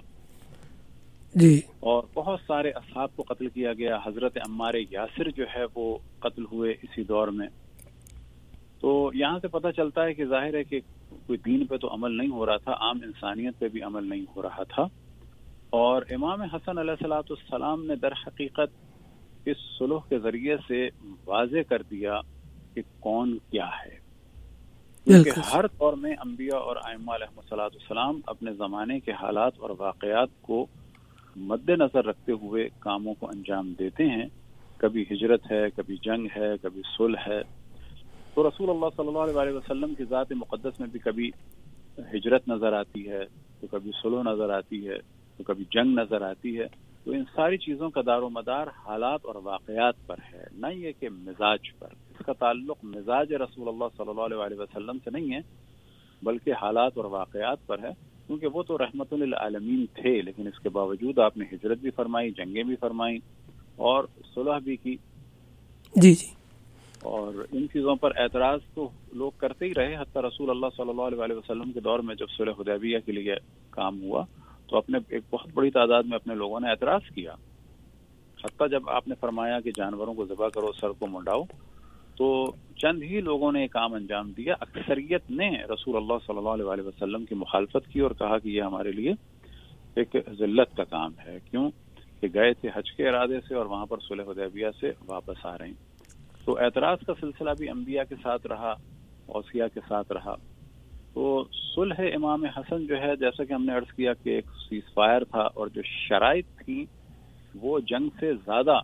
جی، اور بہت سارے اصحاب کو قتل کیا گیا۔ حضرت عمار یاسر جو ہے وہ قتل ہوئے اسی دور میں۔ تو یہاں سے پتہ چلتا ہے کہ ظاہر ہے کہ کوئی دین پہ تو عمل نہیں ہو رہا تھا، عام انسانیت پہ بھی عمل نہیں ہو رہا تھا۔ اور امام حسن علیہ الصلوۃ والسلام نے در حقیقت اس صلح کے ذریعے سے واضح کر دیا کہ کون کیا ہے، کیونکہ ہر دور میں انبیاء اور ائمہ علیہ الصلوۃ والسلام اپنے زمانے کے حالات اور واقعات کو مد نظر رکھتے ہوئے کاموں کو انجام دیتے ہیں۔ کبھی ہجرت ہے، کبھی جنگ ہے، کبھی صلح ہے۔ تو رسول اللہ صلی اللہ علیہ وسلم کی ذات مقدس میں بھی کبھی ہجرت نظر آتی ہے، تو کبھی صلح نظر آتی ہے، تو کبھی جنگ نظر آتی ہے۔ تو ان ساری چیزوں کا دار و مدار حالات اور واقعات پر ہے، نہ یہ کہ مزاج پر۔ اس کا تعلق مزاج رسول اللہ صلی اللہ علیہ وسلم سے نہیں ہے، بلکہ حالات اور واقعات پر ہے، کیونکہ وہ تو رحمت للعالمین تھے، لیکن اس کے باوجود آپ نے ہجرت بھی فرمائی، جنگیں بھی فرمائیں اور صلح بھی کی۔ جی جی، اور ان چیزوں پر اعتراض تو لوگ کرتے ہی رہے، حتیٰ رسول اللہ صلی اللہ علیہ وسلم کے دور میں جب صلح حدیبیہ کے لیے کام ہوا تو اپنے ایک بہت بڑی تعداد میں اپنے لوگوں نے اعتراض کیا، حتیٰ جب آپ نے فرمایا کہ جانوروں کو ذبح کرو، سر کو منڈاؤ، تو چند ہی لوگوں نے کام انجام دیا۔ اکثریت نے رسول اللہ صلی اللہ علیہ وسلم کی مخالفت کی اور کہا کہ یہ ہمارے لیے ایک ذلت کا کام ہے، کیوں کہ گئے تھے حج کے ارادے سے اور وہاں پر صلح حدیبیہ سے واپس آ رہے ہیں۔ تو اعتراض کا سلسلہ بھی انبیاء کے ساتھ رہا، اوصیاء کے ساتھ رہا۔ تو صلح امام حسن جو ہے، جیسا کہ ہم نے عرض کیا کہ ایک سیز فائر تھا، اور جو شرائط تھی وہ جنگ سے زیادہ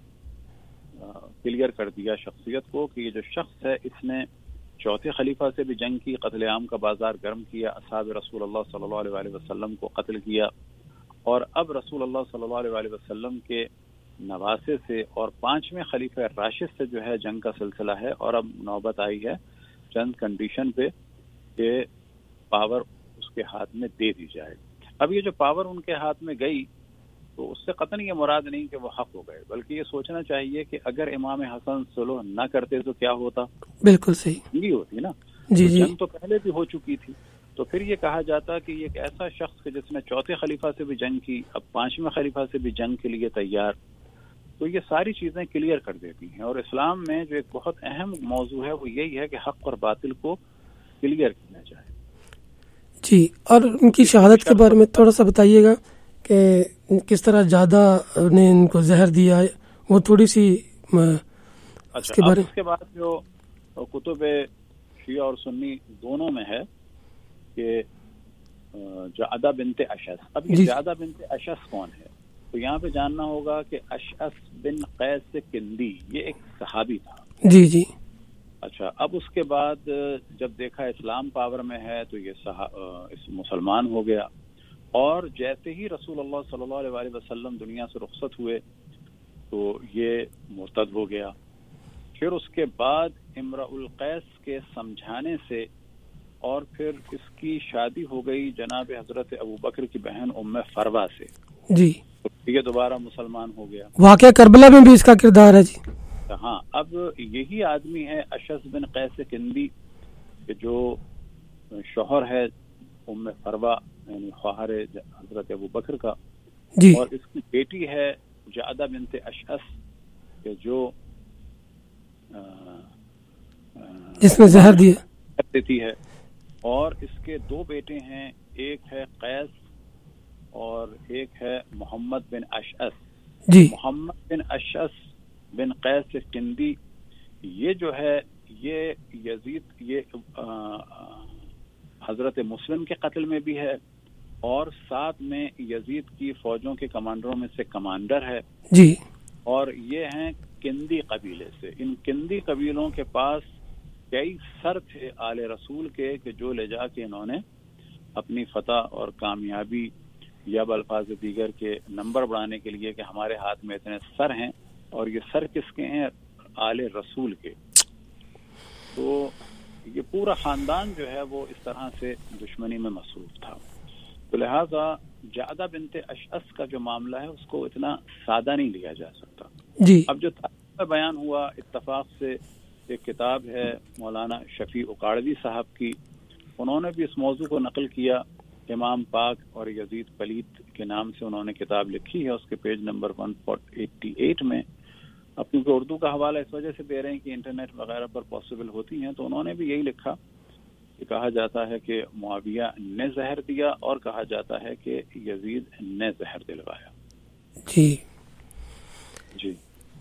کلیئر کر دیا شخصیت کو کہ یہ جو شخص ہے اس نے چوتھے خلیفہ سے بھی جنگ کی، قتل عام کا بازار گرم کیا، اصحاب رسول اللہ صلی اللہ علیہ وسلم کو قتل کیا، اور اب رسول اللہ صلی اللہ علیہ وسلم کے نواسے سے اور پانچویں خلیفہ راشد سے جو ہے جنگ کا سلسلہ ہے، اور اب نوبت آئی ہے چند کنڈیشن پہ کہ پاور اس کے ہاتھ میں دے دی جائے۔ اب یہ جو پاور ان کے ہاتھ میں گئی تو اس سے قطعاً یہ مراد نہیں کہ وہ حق ہو گئے، بلکہ یہ سوچنا چاہیے کہ اگر امام حسن صلح نہ کرتے تو کیا ہوتا؟ بالکل صحیح، یہ ہوتی نا، جی جی، جنگ تو پہلے بھی ہو چکی تھی، تو پھر یہ کہا جاتا کہ یہ ایک ایسا شخص کہ جس نے چوتھے خلیفہ سے بھی جنگ کی، اب پانچویں خلیفہ سے بھی جنگ کے لیے تیار۔ تو یہ ساری چیزیں کلیئر کر دیتی ہیں، اور اسلام میں جو ایک بہت اہم موضوع ہے وہ یہی ہے کہ حق اور باطل کو کلیئر کیا جائے۔ جی، اور ان کی شہادت کے بارے میں تھوڑا سا بتائیے گا کہ کس طرح زیادہ نے ان کو زہر دیا، وہ تھوڑی سی اس کے بارے میں۔ اس کے بعد جو کتب شیعہ اور سنی دونوں میں ہے کہ جعدہ بنت اشعث، اب یہ جعدہ بنت اشعث کون ہے؟ تو یہاں پہ جاننا ہوگا کہ اشعث بن قیس کندی یہ ایک صحابی تھا۔ جی جی، اچھا، اب اس کے بعد جب دیکھا اسلام پاور میں ہے تو یہ اس مسلمان ہو گیا، اور جیسے ہی رسول اللہ صلی اللہ علیہ وسلم دنیا سے رخصت ہوئے تو یہ مرتد ہو گیا۔ پھر اس کے بعد امرؤ القیس کے سمجھانے سے اور پھر اس کی شادی ہو گئی جناب حضرت ابو بکر کی بہن ام فروا سے، جی، یہ دوبارہ مسلمان ہو گیا۔ واقعہ کربلا میں بھی اس کا کردار ہے۔ جی ہاں، اب یہی آدمی ہے اشعث بن قیس کندی کہ جو شوہر ہے ام فروا یعنی خواہر حضرت ابو بکر کا، جی، اور اس کی بیٹی ہے جعدہ بنت اشعث کہ جو جس میں زہر دیا دیتی ہے، اور اس کے دو بیٹے ہیں، ایک ہے قیس اور ایک ہے محمد بن اشعث۔ جی، محمد بن اشعث بن قیس کندی یہ جو ہے یہ یزید یہ حضرت مسلم کے قتل میں بھی ہے، اور ساتھ میں یزید کی فوجوں کے کمانڈروں میں سے کمانڈر ہے، جی، اور یہ ہیں کندی قبیلے سے۔ ان کندی قبیلوں کے پاس کئی سر تھے آل رسول کے کہ جو لے جا کے انہوں نے اپنی فتح اور کامیابی یا بالفاظ دیگر کے نمبر بڑھانے کے لیے کہ ہمارے ہاتھ میں اتنے سر ہیں، اور یہ سر کس کے ہیں؟ آل رسول کے. تو یہ پورا خاندان جو ہے وہ اس طرح سے دشمنی میں مصروف تھا. تو لہٰذا جعدہ بنت اشعث کا جو معاملہ ہے اس کو اتنا سادہ نہیں لیا جا سکتا. جی اب جو تاریخ میں بیان ہوا، اتفاق سے ایک کتاب ہے مولانا شفیع اکاڑوی صاحب کی، انہوں نے بھی اس موضوع کو نقل کیا. امام پاک اور یزید پلیت کے نام سے انہوں نے کتاب لکھی ہے، اس کے پیج نمبر ایک سو اٹھاسی میں. اب کیونکہ اردو کا حوالہ اس وجہ سے دے رہے ہیں کہ انٹرنیٹ وغیرہ پر پاسبل ہوتی ہیں، تو انہوں نے بھی یہی لکھا کہ کہا جاتا ہے کہ معاویہ نے زہر دیا، اور کہا جاتا ہے کہ یزید نے زہر دلوایا. جی جی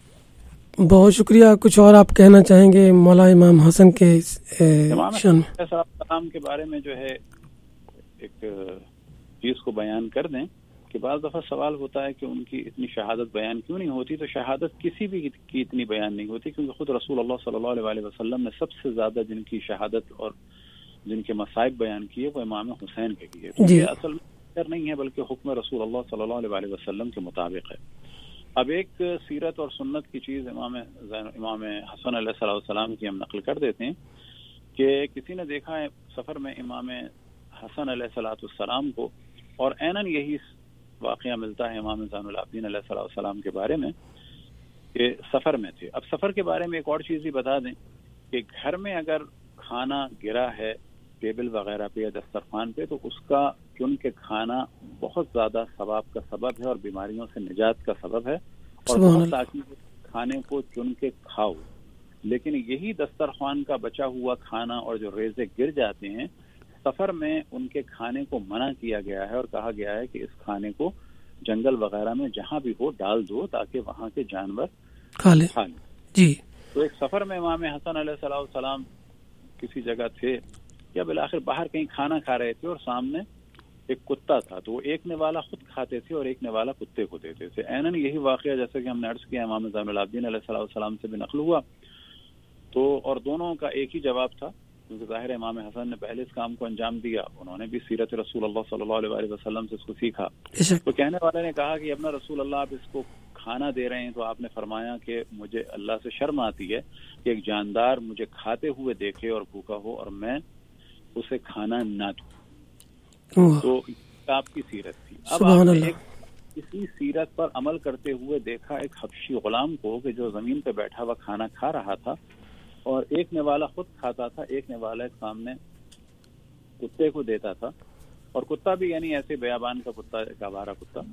بہت شکریہ. کچھ اور آپ کہنا چاہیں گے مولا امام حسن کے امام شان السلام کے بارے میں جو ہے ایک چیز کو بیان کر دیں کہ بعض دفعہ سوال ہوتا ہے کہ ان کی اتنی شہادت بیان کیوں نہیں ہوتی؟ تو شہادت کسی بھی کی اتنی بیان نہیں ہوتی، کیونکہ خود رسول اللہ صلی اللہ علیہ وسلم نے سب سے زیادہ جن کی شہادت اور جن کے مصائب بیان کیے وہ امام حسین کے کیے. جی. یہ اصل میں نہیں ہے بلکہ حکم رسول اللہ صلی اللہ علیہ وسلم کے مطابق ہے. اب ایک سیرت اور سنت کی چیز امام امام حسن علیہ السلام کی ہم نقل کر دیتے ہیں کہ کسی نے دیکھا ہے سفر میں امام حسن علیہ السلام کو، اور عیناً یہی واقعہ ملتا ہے امام زین العابدین علیہ السلام کے بارے میں کہ سفر میں تھے. اب سفر کے بارے میں ایک اور چیز بھی بتا دیں کہ گھر میں اگر کھانا گرا ہے ٹیبل وغیرہ پہ یا دسترخوان پہ، تو اس کا چن کے کھانا بہت زیادہ ثواب کا سبب ہے اور بیماریوں سے نجات کا سبب ہے، اور بہت تاکہ کھانے کو چن کے کھاؤ. لیکن یہی دسترخوان کا بچا ہوا کھانا اور جو ریزے گر جاتے ہیں سفر میں، ان کے کھانے کو منع کیا گیا ہے اور کہا گیا ہے کہ اس کھانے کو جنگل وغیرہ میں جہاں بھی ہو ڈال دو تاکہ وہاں کے جانور کھا لیں. جی. تو ایک سفر میں امام حسن علیہ السلام کسی جگہ تھے یا بالآخر باہر کہیں کھانا کھا رہے تھے، اور سامنے ایک کتا تھا، تو وہ ایک نے والا خود کھاتے تھے اور ایک نے والا کتے کو دیتے تھے. عیناً یہی واقعہ جیسا کہ ہم نے عرض کیا امام زین العابدین علیہ السلام سے بھی نقل ہوا. تو اور دونوں کا ایک ہی جواب تھا، کیونکہ ظاہر امام حسن نے پہلے اس کام کو انجام دیا، انہوں نے بھی سیرت رسول اللہ صلی اللہ علیہ وسلم سے اس کو سیکھا. تو کہنے والے نے کہا کہ ابنا رسول اللہ آپ اس کو کھانا دے رہے ہیں، تو آپ نے فرمایا کہ مجھے اللہ سے شرم آتی ہے کہ ایک جاندار مجھے کھاتے ہوئے دیکھے اور بھوکا ہو اور میں اسے کھانا نہ دوں. تو آپ کی سیرت تھی. اب آپ نے ایک اسی سیرت پر عمل کرتے ہوئے دیکھا ایک حبشی غلام کو کہ جو زمین پہ بیٹھا ہوا کھانا کھا رہا تھا، اور ایک نوالا خود کھاتا تھا، ایک نوالا سامنے کتے کو دیتا تھا، اور کتا بھی یعنی ایسے بیابان کا کتا، ایک آوارہ کتا.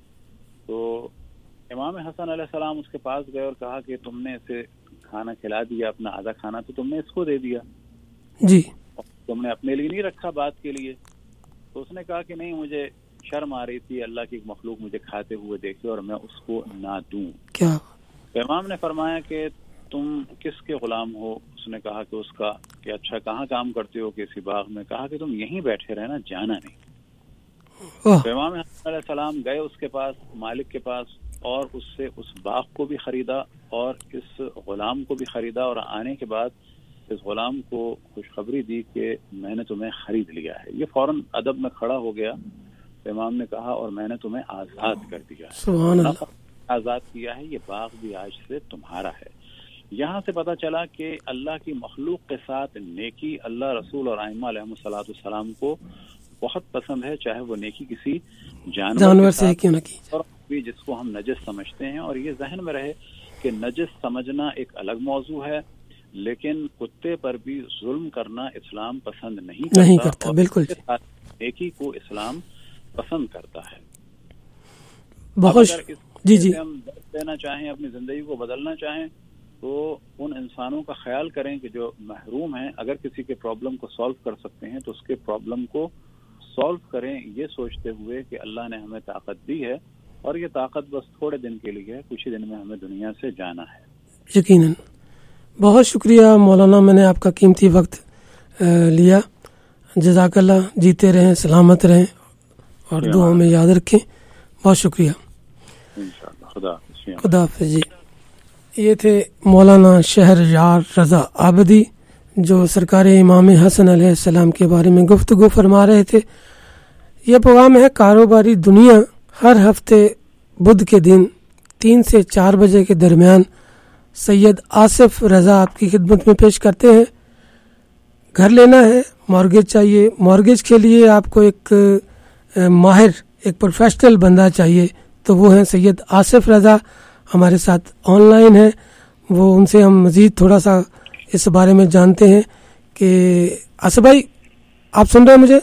تو امام حسن علیہ السلام اس کے پاس گئے اور کہا کہ تم نے اسے کھانا کھلا دیا، اپنا آدھا کھانا تو تم نے اس کو دے دیا جی، تم نے اپنے لیے نہیں رکھا بات کے لیے. تو اس نے کہا کہ نہیں، مجھے شرم آ رہی تھی، اللہ کی ایک مخلوق مجھے کھاتے ہوئے دیکھے اور میں اس کو نہ دوں. کیا امام نے فرمایا کہ تم کس کے غلام ہو؟ اس نے کہا کہ اس کا. کہ اچھا کہاں کام کرتے ہو؟ کسی باغ میں. کہا کہ تم یہیں بیٹھے رہنا، جانا نہیں. تو امام حسن علیہ السلام گئے اس کے پاس، مالک کے پاس، اور اس سے اس باغ کو بھی خریدا اور اس غلام کو بھی خریدا، اور آنے کے بعد اس غلام کو خوشخبری دی کہ میں نے تمہیں خرید لیا ہے. یہ فوراً ادب میں کھڑا ہو گیا. امام نے کہا اور میں نے تمہیں آزاد کر دیا ہے. سبحان اللہ. آزاد کیا ہے، یہ باغ بھی آج سے تمہارا ہے. یہاں سے پتہ چلا کہ اللہ کی مخلوق کے ساتھ نیکی اللہ، رسول اور ائمہ علیہ الصلوۃ والسلام کو بہت پسند ہے، چاہے وہ نیکی کسی جانور, جانور سے کیوں نہ کی، اور بھی جس کو ہم نجس سمجھتے ہیں. اور یہ ذہن میں رہے کہ نجس سمجھنا ایک الگ موضوع ہے، لیکن کتے پر بھی ظلم کرنا اسلام پسند نہیں کرتا. نہیں کرتا، بالکل. نیکی کو اسلام پسند کرتا ہے. بہت جی جی ہم درس دینا چاہیں، اپنی زندگی کو بدلنا چاہیں، تو ان انسانوں کا خیال کریں کہ جو محروم ہیں. اگر کسی کے پرابلم کو سالو کر سکتے ہیں تو اس کے پرابلم کو سالو کریں، یہ سوچتے ہوئے کہ اللہ نے ہمیں طاقت دی ہے اور یہ طاقت بس تھوڑے دن کے لیے ہے، کچھ ہی دن میں ہمیں دنیا سے جانا ہے. یقیناً. بہت شکریہ مولانا، میں نے آپ کا قیمتی وقت لیا. جزاک اللہ. جیتے رہیں، سلامت رہیں اور دعا میں یاد رکھیں. بہت شکریہ. انشاءاللہ. خدا خدا حافظ. جی، یہ تھے مولانا شہریار رضا عابدی جو سرکار امام حسن علیہ السلام کے بارے میں گفتگو فرما رہے تھے. ये प्रोग्राम है कारोबारी दुनिया। हर हफ्ते बुध के दिन तीन से चार बजे के दरमियान सैयद आसिफ रज़ा आपकी खिदमत में पेश करते हैं। घर लेना है, मॉर्गेज चाहिए, मॉर्गेज के लिए आपको एक माहिर, एक प्रोफेशनल बंदा चाहिए, तो वो हैं सैयद आसिफ रज़ा, हमारे साथ ऑनलाइन है। वो उनसे हम मज़ीद थोड़ा सा इस बारे में जानते हैं कि आसिफ भाई आप सुन रहे हैं मुझे?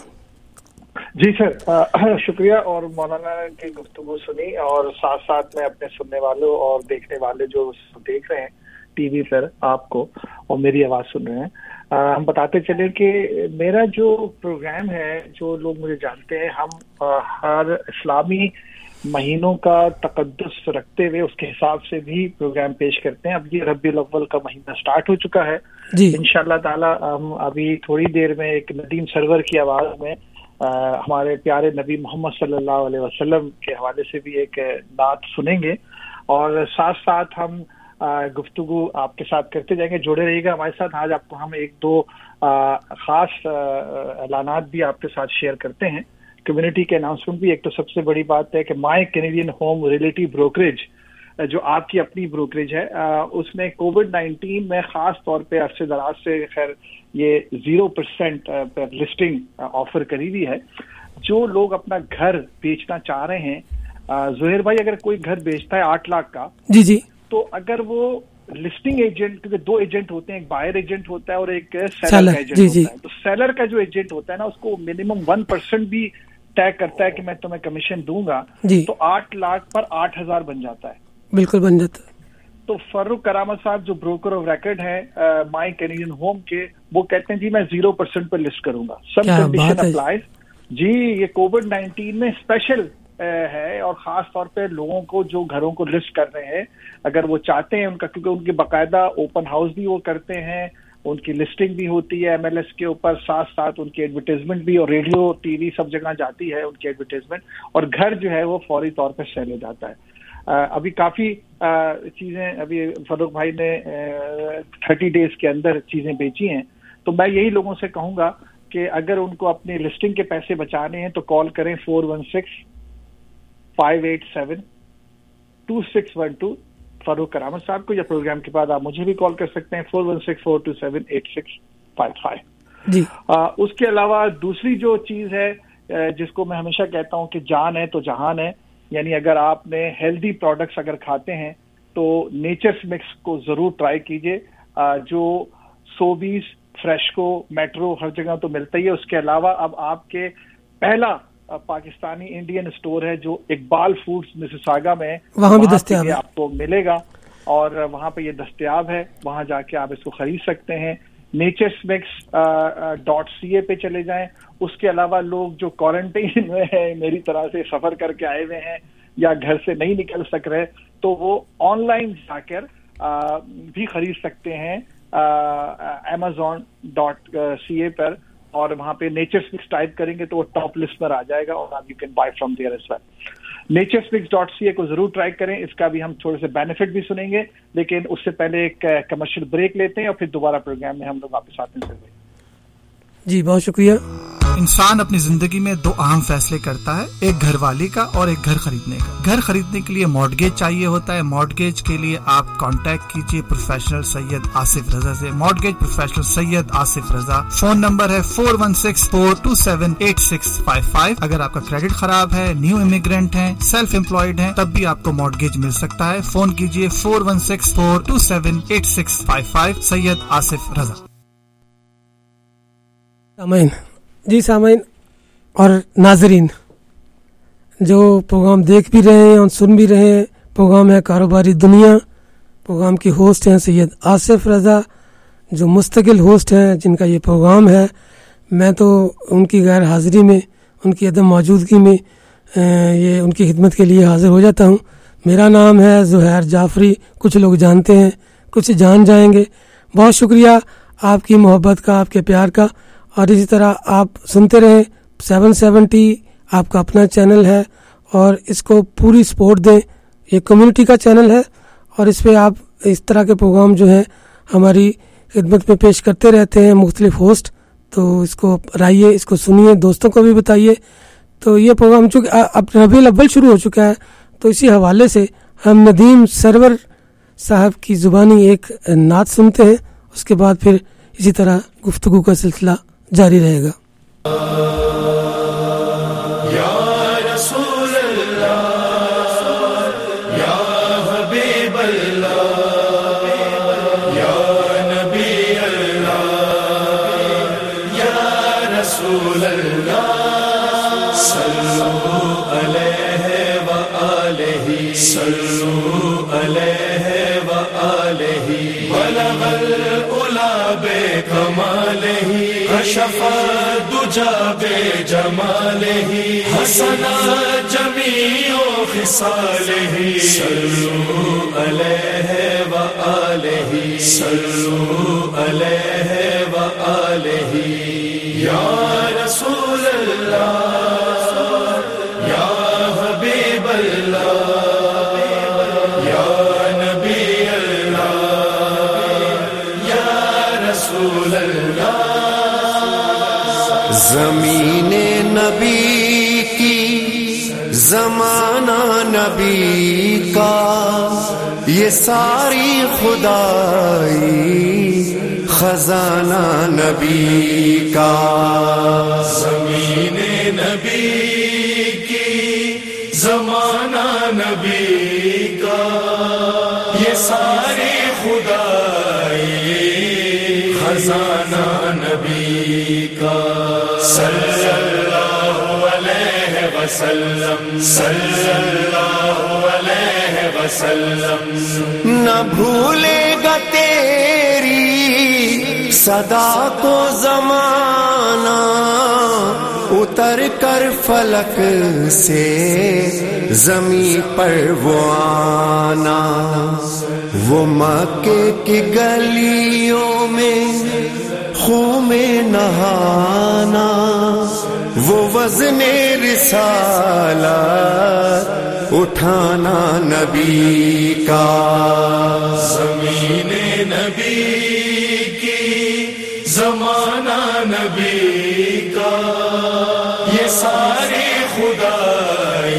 जी सर, शुक्रिया। और मौलाना की गुफ्तगू सुनी और साथ साथ में अपने सुनने वालों और देखने वाले जो देख रहे हैं टीवी पर आपको और मेरी आवाज़ सुन रहे हैं, आ, हम बताते चले कि मेरा जो प्रोग्राम है, जो लोग मुझे जानते हैं, हम आ, हर इस्लामी महीनों का तकद्दुस रखते हुए उसके हिसाब से भी प्रोग्राम पेश करते हैं। अब ये रबीउल अव्वल का महीना स्टार्ट हो चुका है इंशाअल्लाह ताला। हम अभी थोड़ी देर में एक नदीम सरवर की आवाज़ में आ, हमारे प्यारे नबी मोहम्मद सल्लल्लाहु अलैहि वसल्लम के हवाले से भी एक नात सुनेंगे और साथ साथ हम गुफ्तगू आपके साथ करते जाएंगे। जुड़े रहिएगा हमारे साथ। आज आपको हम एक दो आ, खास ऐलानात भी आपके साथ शेयर करते हैं, कम्युनिटी के अनाउंसमेंट भी। एक तो सबसे बड़ी बात है कि my Canadian home realty brokerage, जो आपकी अपनी ब्रोकरेज है, उसने कोविड नाइन्टीन में खास तौर पे अरसे दराज से खैर ये जीरो परसेंट लिस्टिंग ऑफर करी हुई है। जो लोग अपना घर बेचना चाह रहे हैं, जुहैर भाई, अगर कोई घर बेचता है आठ लाख का, जी जी, तो अगर वो लिस्टिंग एजेंट, क्योंकि दो एजेंट होते हैं, एक बायर एजेंट होता है और एक सेलर का एजेंट होता है, तो सेलर का जो एजेंट होता है ना, उसको मिनिमम वन परसेंट भी तय करता है कि मैं तुम्हें कमीशन दूंगा, तो आठ लाख पर आठ हजार बन जाता है। बिल्कुल बन जाता है। तो फर्रुख करामत साहब जो ब्रोकर ऑफ रेकर्ड है माय कैनेडियन होम के, वो कहते हैं जी मैं जीरो परसेंट पर लिस्ट करूंगा, सम कंडीशन अप्लाइज। जी, ये कोविड नाइन्टीन में स्पेशल है और खास तौर पे लोगों को जो घरों को लिस्ट कर रहे हैं, अगर वो चाहते हैं उनका, क्योंकि उनकी बाकायदा ओपन हाउस भी वो करते हैं, उनकी लिस्टिंग भी होती है एमएलएस के ऊपर, साथ साथ उनकी एडवर्टाइजमेंट भी, और रेडियो टीवी सब जगह जाती है उनकी एडवर्टाइजमेंट, और घर जो है वो फौरी तौर पर सेल हो जाता है। Uh, अभी काफी uh, चीजें अभी फरूक भाई ने थर्टी डेज के अंदर चीजें बेची हैं, तो मैं यही लोगों से कहूंगा कि अगर उनको अपनी लिस्टिंग के पैसे बचाने हैं तो कॉल करें four one six five eight seven two six one two Farooq Karamat साहब को, या प्रोग्राम के बाद आप मुझे भी कॉल कर सकते हैं four one six four two seven eight six five five जी। uh, उसके अलावा दूसरी जो चीज है uh, जिसको मैं हमेशा कहता हूं कि जान है तो जहान है, यानी अगर आपने हेल्दी प्रोडक्ट्स अगर खाते हैं तो नेचर्स मिक्स को जरूर ट्राई कीजिए, जो सोबीज, फ्रेशको, मेट्रो हर जगह तो मिलता ही है। उसके अलावा अब आपके पहला पाकिस्तानी इंडियन स्टोर है जो इकबाल फूड्स मिसिसागा में, वहां भी दस्तयाब है, आपको मिलेगा और वहां पे ये दस्तयाब है, वहां जाके आप इसको खरीद सकते हैं। Nature's Mix dot C A पे चले जाएं। उसके अलावा लोग जो क्वारंटाइन में है, मेरी तरह से सफर करके आए हुए हैं या घर से नहीं निकल सक रहे, तो वो ऑनलाइन जाकर भी खरीद सकते हैं अमेज़न डॉट सी ए पर, और वहां पे नेचर्स मिक्स टाइप करेंगे तो वो टॉप लिस्ट पर आ जाएगा और आप you can buy from there as well. Nature's Mix dot C A को जरूर ट्राई करें, इसका भी हम थोड़े से बेनिफिट भी सुनेंगे, लेकिन उससे पहले एक कमर्शियल ब्रेक लेते हैं और फिर दोबारा प्रोग्राम में हम लोग आपके साथ में जुड़ेंगे। जी बहुत शुक्रिया। इंसान अपनी जिंदगी में दो अहम फैसले करता है, एक घरवाली का और एक घर खरीदने का। घर खरीदने के लिए मॉर्गेज चाहिए होता है। मॉर्गेज के लिए आप कांटेक्ट कीजिए प्रोफेशनल सैयद आसिफ रजा से। Mortgage professional Syed Asif Raza, phone number है four one six four two seven eight six five five. अगर आपका क्रेडिट खराब है, न्यू इमिग्रेंट है, सेल्फ एम्प्लॉयड है, तब भी आपको मॉर्गेज मिल सकता है। फोन कीजिए four one six four two seven eight six five five. Syed Asif Raza. सामईन जी, सामईन और नाजरीन जो प्रोग्राम देख भी रहे हैं और सुन भी रहे हैं, प्रोग्राम है कारोबारी दुनिया। प्रोग्राम की होस्ट हैं सैयद आसिफ रज़ा, जो मुस्तकिल होस्ट हैं जिनका ये प्रोग्राम है। मैं तो उनकी गैर हाज़िरी में, उनकी अदम मौजूदगी में ये उनकी खिदमत के लिए हाज़िर हो जाता हूँ। मेरा नाम है ज़ुहैर जाफरी, कुछ लोग जानते हैं, कुछ जान जाएंगे। बहुत शुक्रिया आपकी मोहब्बत का, आपके प्यार का, और इसी तरह आप सुनते रहें। सेवन सेवेंटी आपका अपना चैनल है और इसको पूरी सपोर्ट दें। ये कम्युनिटी का चैनल है और इस पे आप इस तरह के प्रोग्राम जो है हमारी खिदमत में पेश करते रहते हैं मुख्तलिफ होस्ट। तो इसको राइए, इसको सुनिए, दोस्तों को भी बताइए تو یہ پروگرام چونکہ اب ربیع الاول شروع ہو چکا ہے تو اسی حوالے سے ہم ندیم سرور صاحب کی زبانی ایک نعت سنتے ہیں، اس کے بعد پھر اسی طرح گفتگو کا سلسلہ جاری رہے گا. شفا دجا بے جمالہ حسنا جمیع خصالہ صلو علیہ وآلہ صلو علیہ وآلہ یا رسول اللہ یا حبیب اللہ یا نبی اللہ یا رسول اللہ. زمین نبی کی زمانہ نبی کا یہ ساری خدائی خزانہ نبی کا. زمین نبی کی زمانہ نبی کا یہ ساری خدائی خزانہ نبی کا. صلی اللہ علیہ وسلم صلی اللہ علیہ وسلم نہ بھولے گا تیری صدا کو زمانہ اتر کر فلک سے زمین پر وہ آنا. وہ مکے کی گلیوں میں خون میں نہانا وہ وزن رسالت اٹھانا نبی کا. زمین نبی کی زمانہ نبی کا یہ ساری خدائی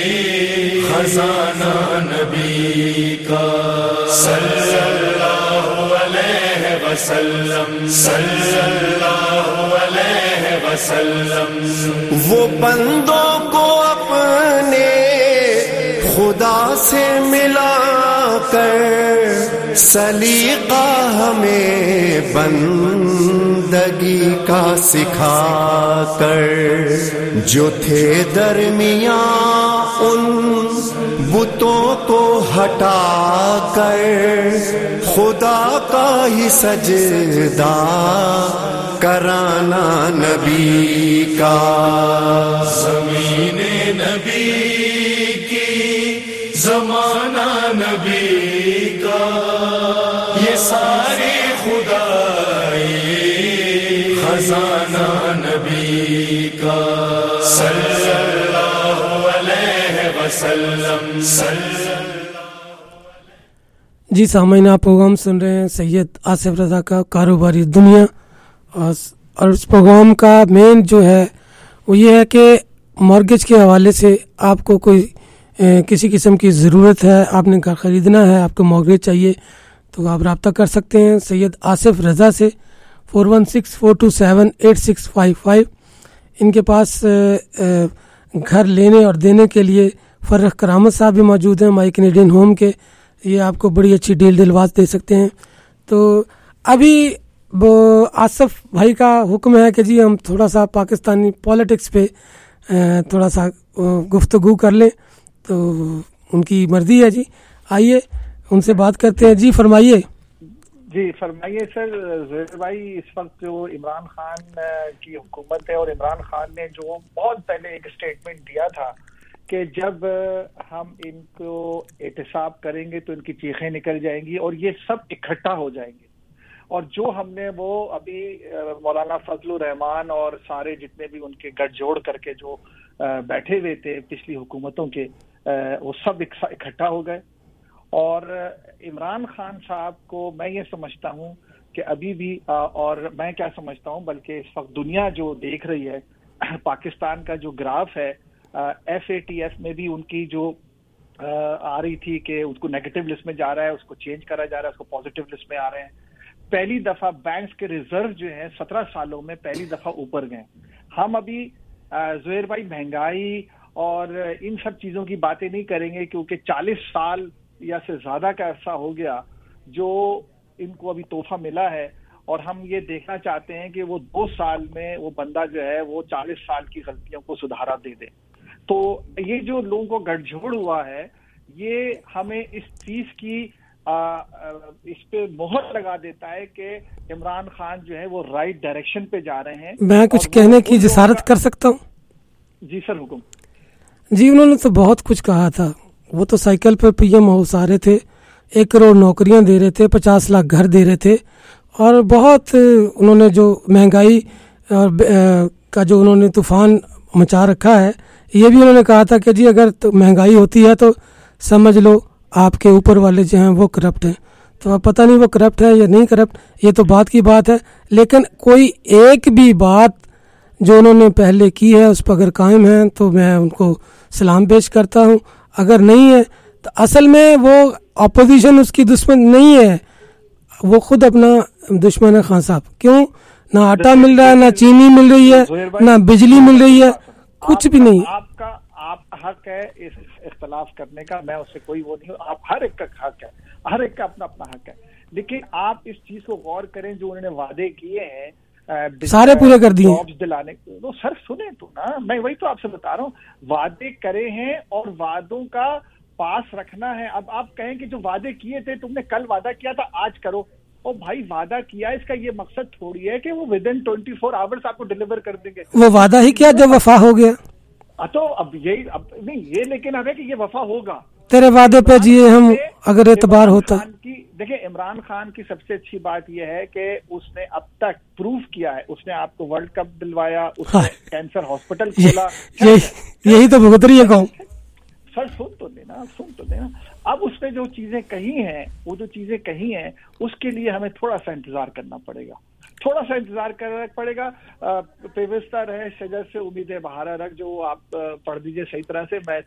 خزانہ نبی کا. صلی اللہ علیہ وسلم صلی اللہ علیہ وسلم وہ بندوں کو اپنے خدا سے ملا کر سلیقہ ہمیں بندگی کا سکھا کر جو تھے درمیان ان بتوں کو ہٹا کر خدا کا ہی سجدہ کرانا نبی کا. زمین نبی کی زمانہ نبی کا یہ ساری خدائی خزانہ نبی کا. صلی اللہ علیہ وسلم صلی. جی سامعین، آپ پروگرام سن رہے ہیں سید آصف رضا کا کاروباری دنیا، اور اس پروگرام کا مین جو ہے وہ یہ ہے کہ مارگیج کے حوالے سے آپ کو کوئی کسی قسم کی ضرورت ہے، آپ نے گھر خریدنا ہے، آپ کو مارگیج چاہیے تو آپ رابطہ کر سکتے ہیں سید آصف رضا سے four one six four two seven eight six five five. ان کے پاس گھر لینے اور دینے کے لیے فرخ کرامت صاحب بھی موجود ہیں مائی کینیڈین ہوم کے، یہ آپ کو بڑی اچھی ڈیل دلواز دے سکتے ہیں. تو ابھی آصف بھائی کا حکم ہے کہ جی ہم تھوڑا سا پاکستانی پالیٹکس پہ تھوڑا سا گفتگو کر لیں، تو ان کی مرضی ہے. جی آئیے ان سے بات کرتے ہیں. جی فرمائیے. جی فرمائیے سر. زہیر بھائی، اس وقت جو عمران خان کی حکومت ہے اور عمران خان نے جو بہت پہلے ایک اسٹیٹمنٹ دیا تھا کہ جب ہم ان کو احتساب کریں گے تو ان کی چیخیں نکل جائیں گی اور یہ سب اکٹھا ہو جائیں گے، اور جو ہم نے وہ ابھی مولانا فضل الرحمان اور سارے جتنے بھی ان کے گٹھ جوڑ کر کے جو بیٹھے ہوئے تھے پچھلی حکومتوں کے، وہ سب اکٹھا ہو گئے. اور عمران خان صاحب کو میں یہ سمجھتا ہوں کہ ابھی بھی، اور میں کیا سمجھتا ہوں بلکہ اس وقت دنیا جو دیکھ رہی ہے पाकिस्तान का जो ग्राफ है एफ ए टी एफ में भी उनकी जो आ रही थी कि उसको नेगेटिव लिस्ट में जा रहा है, उसको चेंज करा जा रहा है, उसको पॉजिटिव लिस्ट में आ रहे हैं। पहली दफा बैंक्स के रिजर्व जो है सत्रह सालों में पहली दफा ऊपर गए। हम अभी ज़ुहैर भाई महंगाई और इन सब चीजों की बातें नहीं करेंगे क्योंकि चालीस साल या से ज्यादा का अरसा हो गया जो इनको अभी तोहफा मिला है, और हम ये देखना चाहते हैं कि वो दो साल में वो बंदा जो है वो चालीस साल की गलतियों को सुधारा दे दे। तो ये जो लोगों को गठजोड़ हुआ है, ये हमें इस चीज की आ, इस पे मोहर लगा देता है कि इमरान खान जो है वो राइट डायरेक्शन पे जा रहे हैं। मैं कुछ कहने की जिसारत कर सकता हूँ? जी सर, हुक्म। जी, उन्होंने तो बहुत कुछ कहा था। वो तो साइकिल पर पीएम हाउस आ रहे थे, एक करोड़ नौकरियां दे रहे थे, पचास लाख घर दे रहे थे, और बहुत उन्होंने जो महंगाई और का जो उन्होंने तूफान मचा रखा है, ये भी उन्होंने कहा था कि जी अगर तो महंगाई होती है तो समझ लो आपके ऊपर वाले जो हैं वो करप्ट हैं। तो अब पता नहीं वो करप्ट है या नहीं करप्ट, ये तो बात की बात है, लेकिन कोई एक भी बात जो उन्होंने पहले की है उस पर अगर कायम है तो मैं उनको सलाम पेश करता हूँ। अगर नहीं है तो असल में वो अपोजिशन उसकी दुश्मन नहीं है, वो खुद अपना दुश्मन है खान साहब। क्यों? ना आटा मिल रहा है, ना चीनी मिल रही है, ना बिजली मिल रही है, कुछ भी नहीं। आपका आपका हक है इस इख्तलाफ करने का, मैं उससे कोई वो नहीं हूँ, आप हर एक का हक है, हर एक का अपना अपना हक है, लेकिन आप इस चीज को गौर करें जो उन्होंने वादे किए हैं सारे पूरे कर दिए, जॉब्स दिलाने को। तो सर सुने तो ना, मैं वही तो आपसे बता रहा हूँ, वादे करे हैं और वादों का पास रखना है। अब आप कहें कि जो वादे किए थे, तुमने कल वादा किया था आज करो, और भाई वादा किया, इसका ये मकसद थोड़ी है कि वो within twenty four hours आपको डिलीवर कर देंगे। वो वादा ही क्या जब वफा हो गया। तो अब यही अब नहीं ये लेकिन अब है कि ये वफा होगा, तेरे वादे पे जिए हम अगर एतबार होता। देखिए इमरान खान की सबसे अच्छी बात यह है कि उसने अब तक प्रूफ किया है, उसने आपको वर्ल्ड कप दिलवाया, उसने कैंसर हॉस्पिटल खोला, यही तो भुगतरी है कहूं। सर सुन तो लेना, सुन तो लेना। अब उसने जो चीजें कही हैं, वो जो चीजें कही हैं उसके लिए हमें थोड़ा सा इंतजार करना पड़ेगा, थोड़ा सा इंतजार करना पड़ेगा। पेवस्ता रहे शजर से उम्मीदें बहारा रख, जो आप पढ़ दीजिए सही तरह से। मैं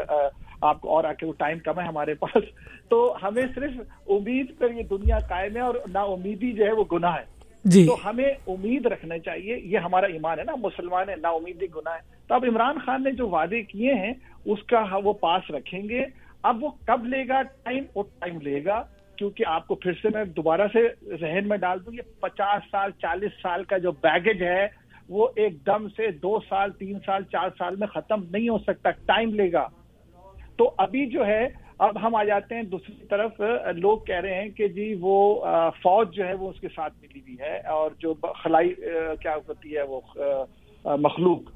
आपको और आके वो टाइम कम है हमारे पास, तो हमें सिर्फ उम्मीद पर ये दुनिया कायम है, और ना उम्मीदी जो है वो गुनाह है जी। तो हमें उम्मीद रखना चाहिए, ये हमारा ईमान है ना, मुसलमान है, ना उम्मीदी गुनाह है। तो अब इमरान खान ने जो वादे किए हैं उसका वो पास रखेंगे। अब वो कब लेगा टाइम, वो टाइम लेगा, क्योंकि आपको फिर से मैं दोबारा से जहन में डाल दूं, ये पचास साल चालीस साल का जो बैगेज है वो एकदम से दो साल तीन साल चार साल में खत्म नहीं हो सकता, टाइम लेगा। तो अभी जो है, अब हम आ जाते हैं दूसरी तरफ, लोग कह रहे हैं कि जी वो आ, फौज जो है वो उसके साथ मिली हुई है, और जो खलाई आ, क्या होती है वो मखलूक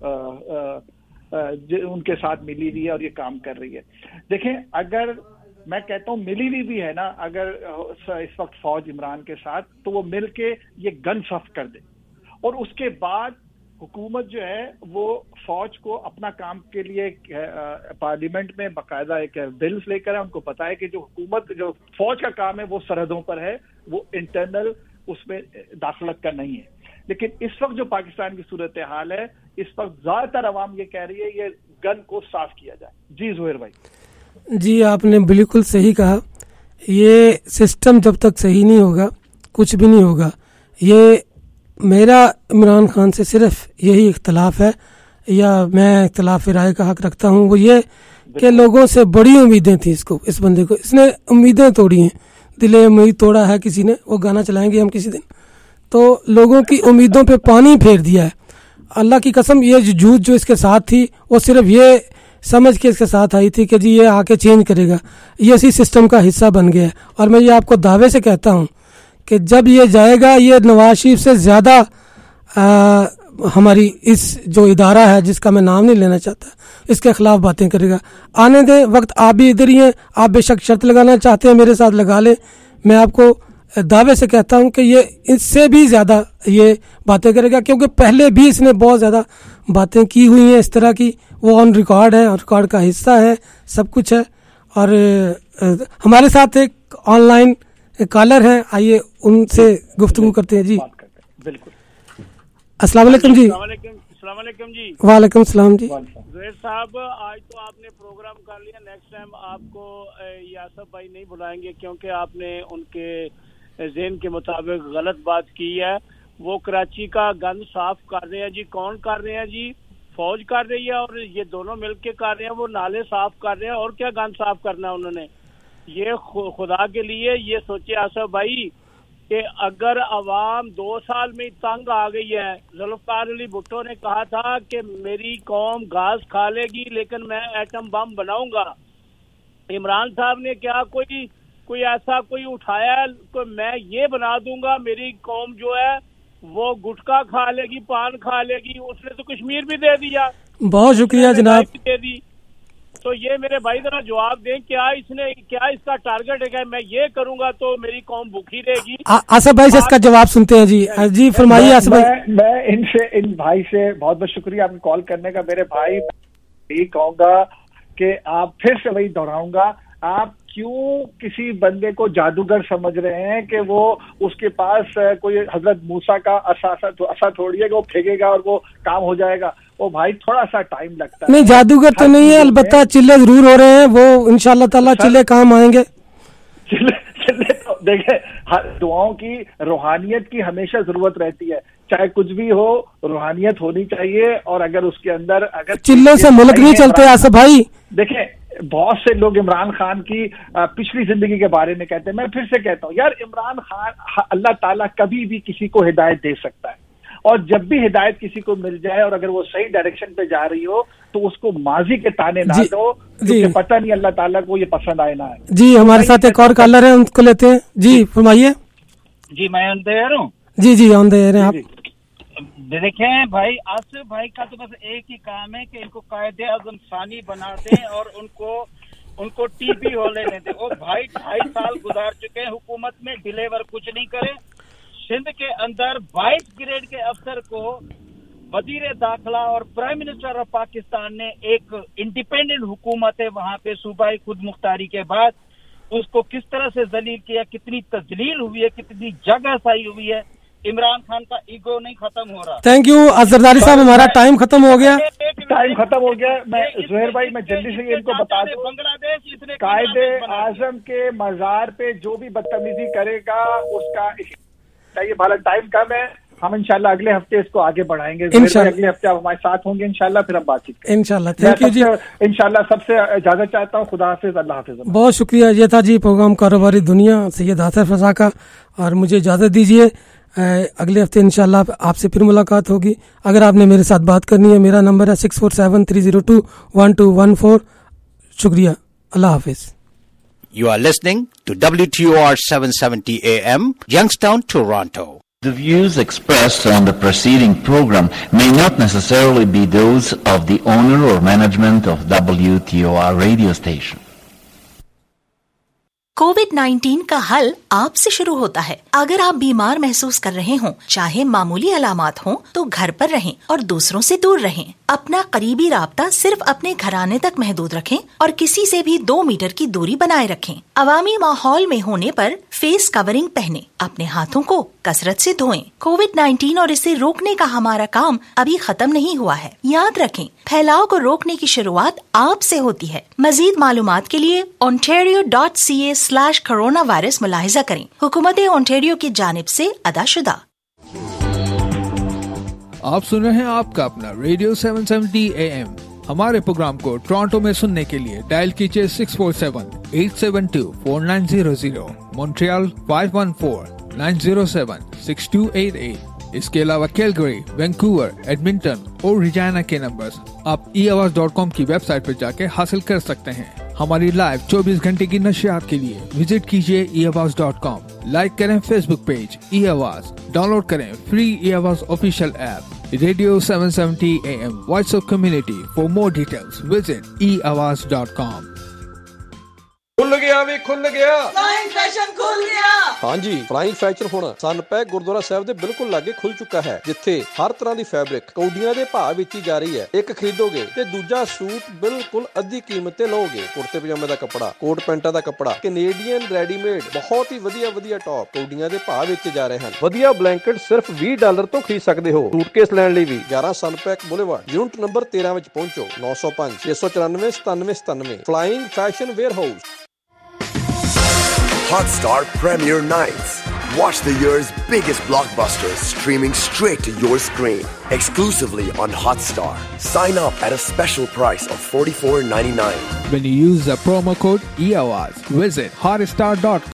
उनके साथ मिली हुई है और ये काम कर रही है। देखें, अगर मैं कहता हूँ मिली हुई भी है ना, अगर इस वक्त फौज इमरान के साथ, तो वो मिल के ये गन सफ कर दे, और उसके बाद हुकूमत जो है वो फौज को अपना काम के लिए पार्लियामेंट में बाकायदा एक बिल्स लेकर है। उनको पता है कि जो हुकूमत जो फौज का काम है वो सरहदों पर है, वो इंटरनल उसमें दाखिलत का नहीं है। लेकिन इस वक्त जो पाकिस्तान की सूरत हाल है, इस वक्त ज्यादातर अवाम ये कह रही है ये गन को साफ किया जाए। जी ज़ुहैर भाई। जी आपने बिल्कुल सही कहा, ये सिस्टम जब तक सही नहीं होगा कुछ भी नहीं होगा। ये मेरा इमरान खान से सिर्फ यही इख्तलाफ है, या मैं इख्तलाफ राय का हक रखता हूँ, वो ये कि लोगों से बड़ी उम्मीदें थी इसको, इस बंदे को, इसने उम्मीदें तोड़ी हैं, दिले उम्मीद तोड़ा है किसी ने, वो गाना चलाएंगे हम किसी दिन, तो लोगों की उम्मीदों पे पानी फेर दिया है। अल्लाह की कसम, ये जो जूझ जो इसके साथ थी वो सिर्फ ये समझ के इसके साथ आई थी कि जी ये आके चेंज करेगा, ये इसी सिस्टम का हिस्सा बन गया है। और मैं ये आपको दावे से कहता हूँ कि जब ये जाएगा, ये नवाज शरीफ से ज़्यादा हमारी इस जो इदारा है जिसका मैं नाम नहीं लेना चाहता, इसके खिलाफ बातें करेगा। आने दें वक्त, आप भी इधर ही हैं, आप बेशक शर्त लगाना चाहते हैं मेरे साथ लगा लें, मैं आपको दावे से कहता हूं कि ये इससे भी ज़्यादा ये बातें करेगा, क्योंकि पहले भी इसने बहुत ज़्यादा बातें की हुई हैं इस तरह की, वो ऑन रिकॉर्ड है, और रिकॉर्ड का हिस्सा है, सब कुछ है। और हमारे साथ एक ऑनलाइन कॉलर हैं, आइए उनसे गुफ्तगू करते हैं। जी बिल्कुल। अस्सलाम वालेकुम जी। السلام علیکم جی. وعلیکم السلام جی. زہیر صاحب آج تو آپ نے پروگرام کر لیا, نیکسٹ ٹائم آپ کو یاسف بھائی نہیں بلائیں گے کیونکہ آپ نے ان کے ذہن کے مطابق غلط بات کی ہے. وہ کراچی کا گند صاف کر رہے ہیں جی. کون کر رہے ہیں جی؟ فوج کر رہی ہے اور یہ دونوں مل کے کر رہے ہیں. وہ نالے صاف کر رہے ہیں اور کیا گند صاف کرنا ہے انہوں نے. یہ خدا کے لیے یہ سوچے آصف بھائی کہ اگر عوام دو سال میں تنگ آ گئی ہے. ذوالفقار علی بھٹو نے کہا تھا کہ میری قوم گھاس کھا لے گی لیکن میں ایٹم بم بناؤں گا. عمران صاحب نے کیا کوئی کوئی ایسا کوئی اٹھایا کہ میں یہ بنا دوں گا میری قوم جو ہے وہ گٹکا کھا لے گی, پان کھا لے گی. اس نے تو کشمیر بھی دے دیا. بہت شکریہ جناب. دے دی. تو یہ میرے بھائی ذرا جواب دیں, کیا اس نے کیا اس کا ٹارگٹ ہے کہ میں یہ کروں گا تو میری قوم بھوکی رہے گی؟ آصف بھائی سے اس کا جواب سنتے ہیں. جی جی فرمائیے آصف بھائی. میں ان سے ان بھائی سے بہت بہت شکریہ آپ کو کال کرنے کا. میرے بھائی یہی کہوں گا کہ آپ پھر سے وہی دہراؤں گا, آپ کیوں کسی بندے کو جادوگر سمجھ رہے ہیں کہ وہ اس کے پاس کوئی حضرت موسیٰ کا عصا تھوڑی ہے کہ وہ پھینکے گا اور وہ کام ہو جائے گا. وہ بھائی تھوڑا سا ٹائم لگتا ہے. نہیں جادوگر تو نہیں ہے, البتہ چلے ضرور ہو رہے ہیں. وہ انشاءاللہ تعالیٰ چلے کام آئیں گے. چلے چلے دیکھیں دعاؤں کی روحانیت کی ہمیشہ ضرورت رہتی ہے. چاہے کچھ بھی ہو روحانیت ہونی چاہیے. اور اگر اس کے اندر اگر چلے سے ملک نہیں چلتے آصف بھائی. دیکھیں بہت سے لوگ عمران خان کی پچھلی زندگی کے بارے میں کہتے ہیں. میں پھر سے کہتا ہوں یار عمران خان اللہ تعالیٰ کبھی بھی کسی کو ہدایت دے سکتا ہے, اور جب بھی ہدایت کسی کو مل جائے اور اگر وہ صحیح ڈائریکشن پہ جا رہی ہو تو اس کو ماضی کے تانے نہ دو, کیونکہ پتہ نہیں اللہ تعالیٰ کو یہ پسند آئے نہ آئے. جی ہمارے ساتھ ایک اور کالر ہے, ان کو لیتے ہیں. جی فرمائیے. جی میں آن دے رہا ہوں. جی جی آن دے رہے ہیں آپ. دیکھیں بھائی آصف بھائی کا تو بس ایک ہی کام ہے کہ ان کو قائد اعظم ثانی بنا دیں اور ان کو ان کو ٹی بی ہو لینے دیں. وہ بھائی ڈھائی سال گزار چکے ہیں حکومت میں, ڈیلیور کچھ نہیں کرے. سندھ کے اندر بائیس گریڈ کے افسر کو وزیر داخلہ اور پرائم منسٹر آف پاکستان نے ایک انڈیپینڈنٹ حکومت ہے وہاں پہ صوبائی خود مختاری کے بعد اس کو کس طرح سے ذلیل کیا, کتنی تذلیل ہوئی ہے, کتنی جگہ سائی ہوئی ہے. عمران خان کا ایگو نہیں ختم ہو رہا. تھینک یو زرداری صاحب, ہمارا ٹائم ختم ہو گیا. ٹائم ختم ہو گیا. میں زہیر بھائی میں جلدی سے ان کو بتا دوں, بنگلہ دیش قائد اعظم کے مزار پہ جو بھی بدتمیزی کرے گا اس کا یہ بھالا ٹائم کم ہے. ہم انشاءاللہ اگلے ہفتے اس کو آگے بڑھائیں گے. اگلے ہفتے آپ ہمارے ساتھ ہوں گے انشاءاللہ, پھر ہم بات چیت کریں انشاءاللہ. تھینک یو جی. انشاءاللہ سب سے اجازت چاہتا ہوں. خدا حافظ. اللہ حافظ. بہت شکریہ. یہ تھا جی پروگرام کاروباری دنیا سید آصف رضا کا, اور مجھے اجازت دیجیے اگلے ہفتے انشاءاللہ آپ سے پھر ملاقات ہوگی. اگر آپ نے میرے ساتھ بات کرنی ہے میرا نمبر ہے six four seven three zero two one two one four. شکریہ. اللہ حافظ. You are listening to W T O R seven seventy A M, Youngstown, Toronto. The views expressed on the preceding program may not necessarily be those of the owner or management of W T O R radio station. COVID nineteen کا حل آپ سے شروع ہوتا ہے. اگر آپ بیمار محسوس کر رہے ہوں, چاہے معمولی علامات ہوں, تو گھر پر رہیں اور دوسروں سے دور رہیں. اپنا قریبی رابطہ صرف اپنے گھرانے تک محدود رکھیں اور کسی سے بھی دو میٹر کی دوری بنائے رکھیں. عوامی ماحول میں ہونے پر فیس کورنگ پہنیں. اپنے ہاتھوں کو کثرت سے دھوئیں. کووڈ نائنٹین اور اسے روکنے کا ہمارا کام ابھی ختم نہیں ہوا ہے. یاد رکھیں, پھیلاؤ کو روکنے کی شروعات آپ سے ہوتی ہے. مزید معلومات کے لیے Ontario dot C A slash coronavirus ملاحظہ کریں. حکومت اونٹیریو کی جانب سے ادا شدہ. آپ سن رہے ہیں آپ کا اپنا radio seven seventy A M. ہمارے پروگرام کو ٹورانٹو میں سننے کے لیے ڈائل کیجیے six four seven eight seven two four nine zero zero, Montreal five one four nine zero seven six two eight eight. اس کے علاوہ کیلگری, وینکوور, ایڈمنٹن اور ریجائنا کے نمبرز آپ ای آواز ڈاٹ کام کی ویب سائٹ پر جا کے حاصل کر سکتے ہیں. ہماری لائیو چوبیس گھنٹے کی نشریات کے لیے وزٹ کیجیے e Awaaz dot com. Like کریں Facebook page e Awaaz, download کریں free e Awaaz official app. Radio seven seventy A M, voice of community. For more details visit e Awaaz dot کام. खुल गया भी खुल गया फ्लाइंग फैशन खुल गया। हाँ जी, फ्लाइंग फैशन हुण सनपैक गुरुद्वारा साहिब दे बिल्कुल लागे खुल चुका है, जिथे हर तरह दी फैब्रिक कौडियां दे भाव बेची जा रही है। एक खरीदोगे ते दूजा सूट बिल्कुल अद्धी कीमत ते लओगे। कुर्ते पजामे दा कपड़ा, कोट पैंटा दा कपड़ा, कैनेडियन रेडीमेड, बहुत ही वधिया वधिया टॉप कौडियां दे भाव बेचे जा रहे हैं। वधिया ब्लैंकेट सिर्फ बीस डॉलर तो खरीद सकते हो। सूटकेस लैण लई भी ग्यारह सनपैक बुलेवार्ड यूनिट नंबर तेरह विच पहुंचो। नौ सौ पांच छे सौ चौरानवे सतानवे सतानवे Flying Fashion Warehouse. Hotstar Premiere Nights. Watch the year's biggest blockbusters streaming straight to your screen. Exclusively on Hotstar. Sign up at a special price of forty-four ninety-nine. When you use the promo code E O R S, visit hotstar dot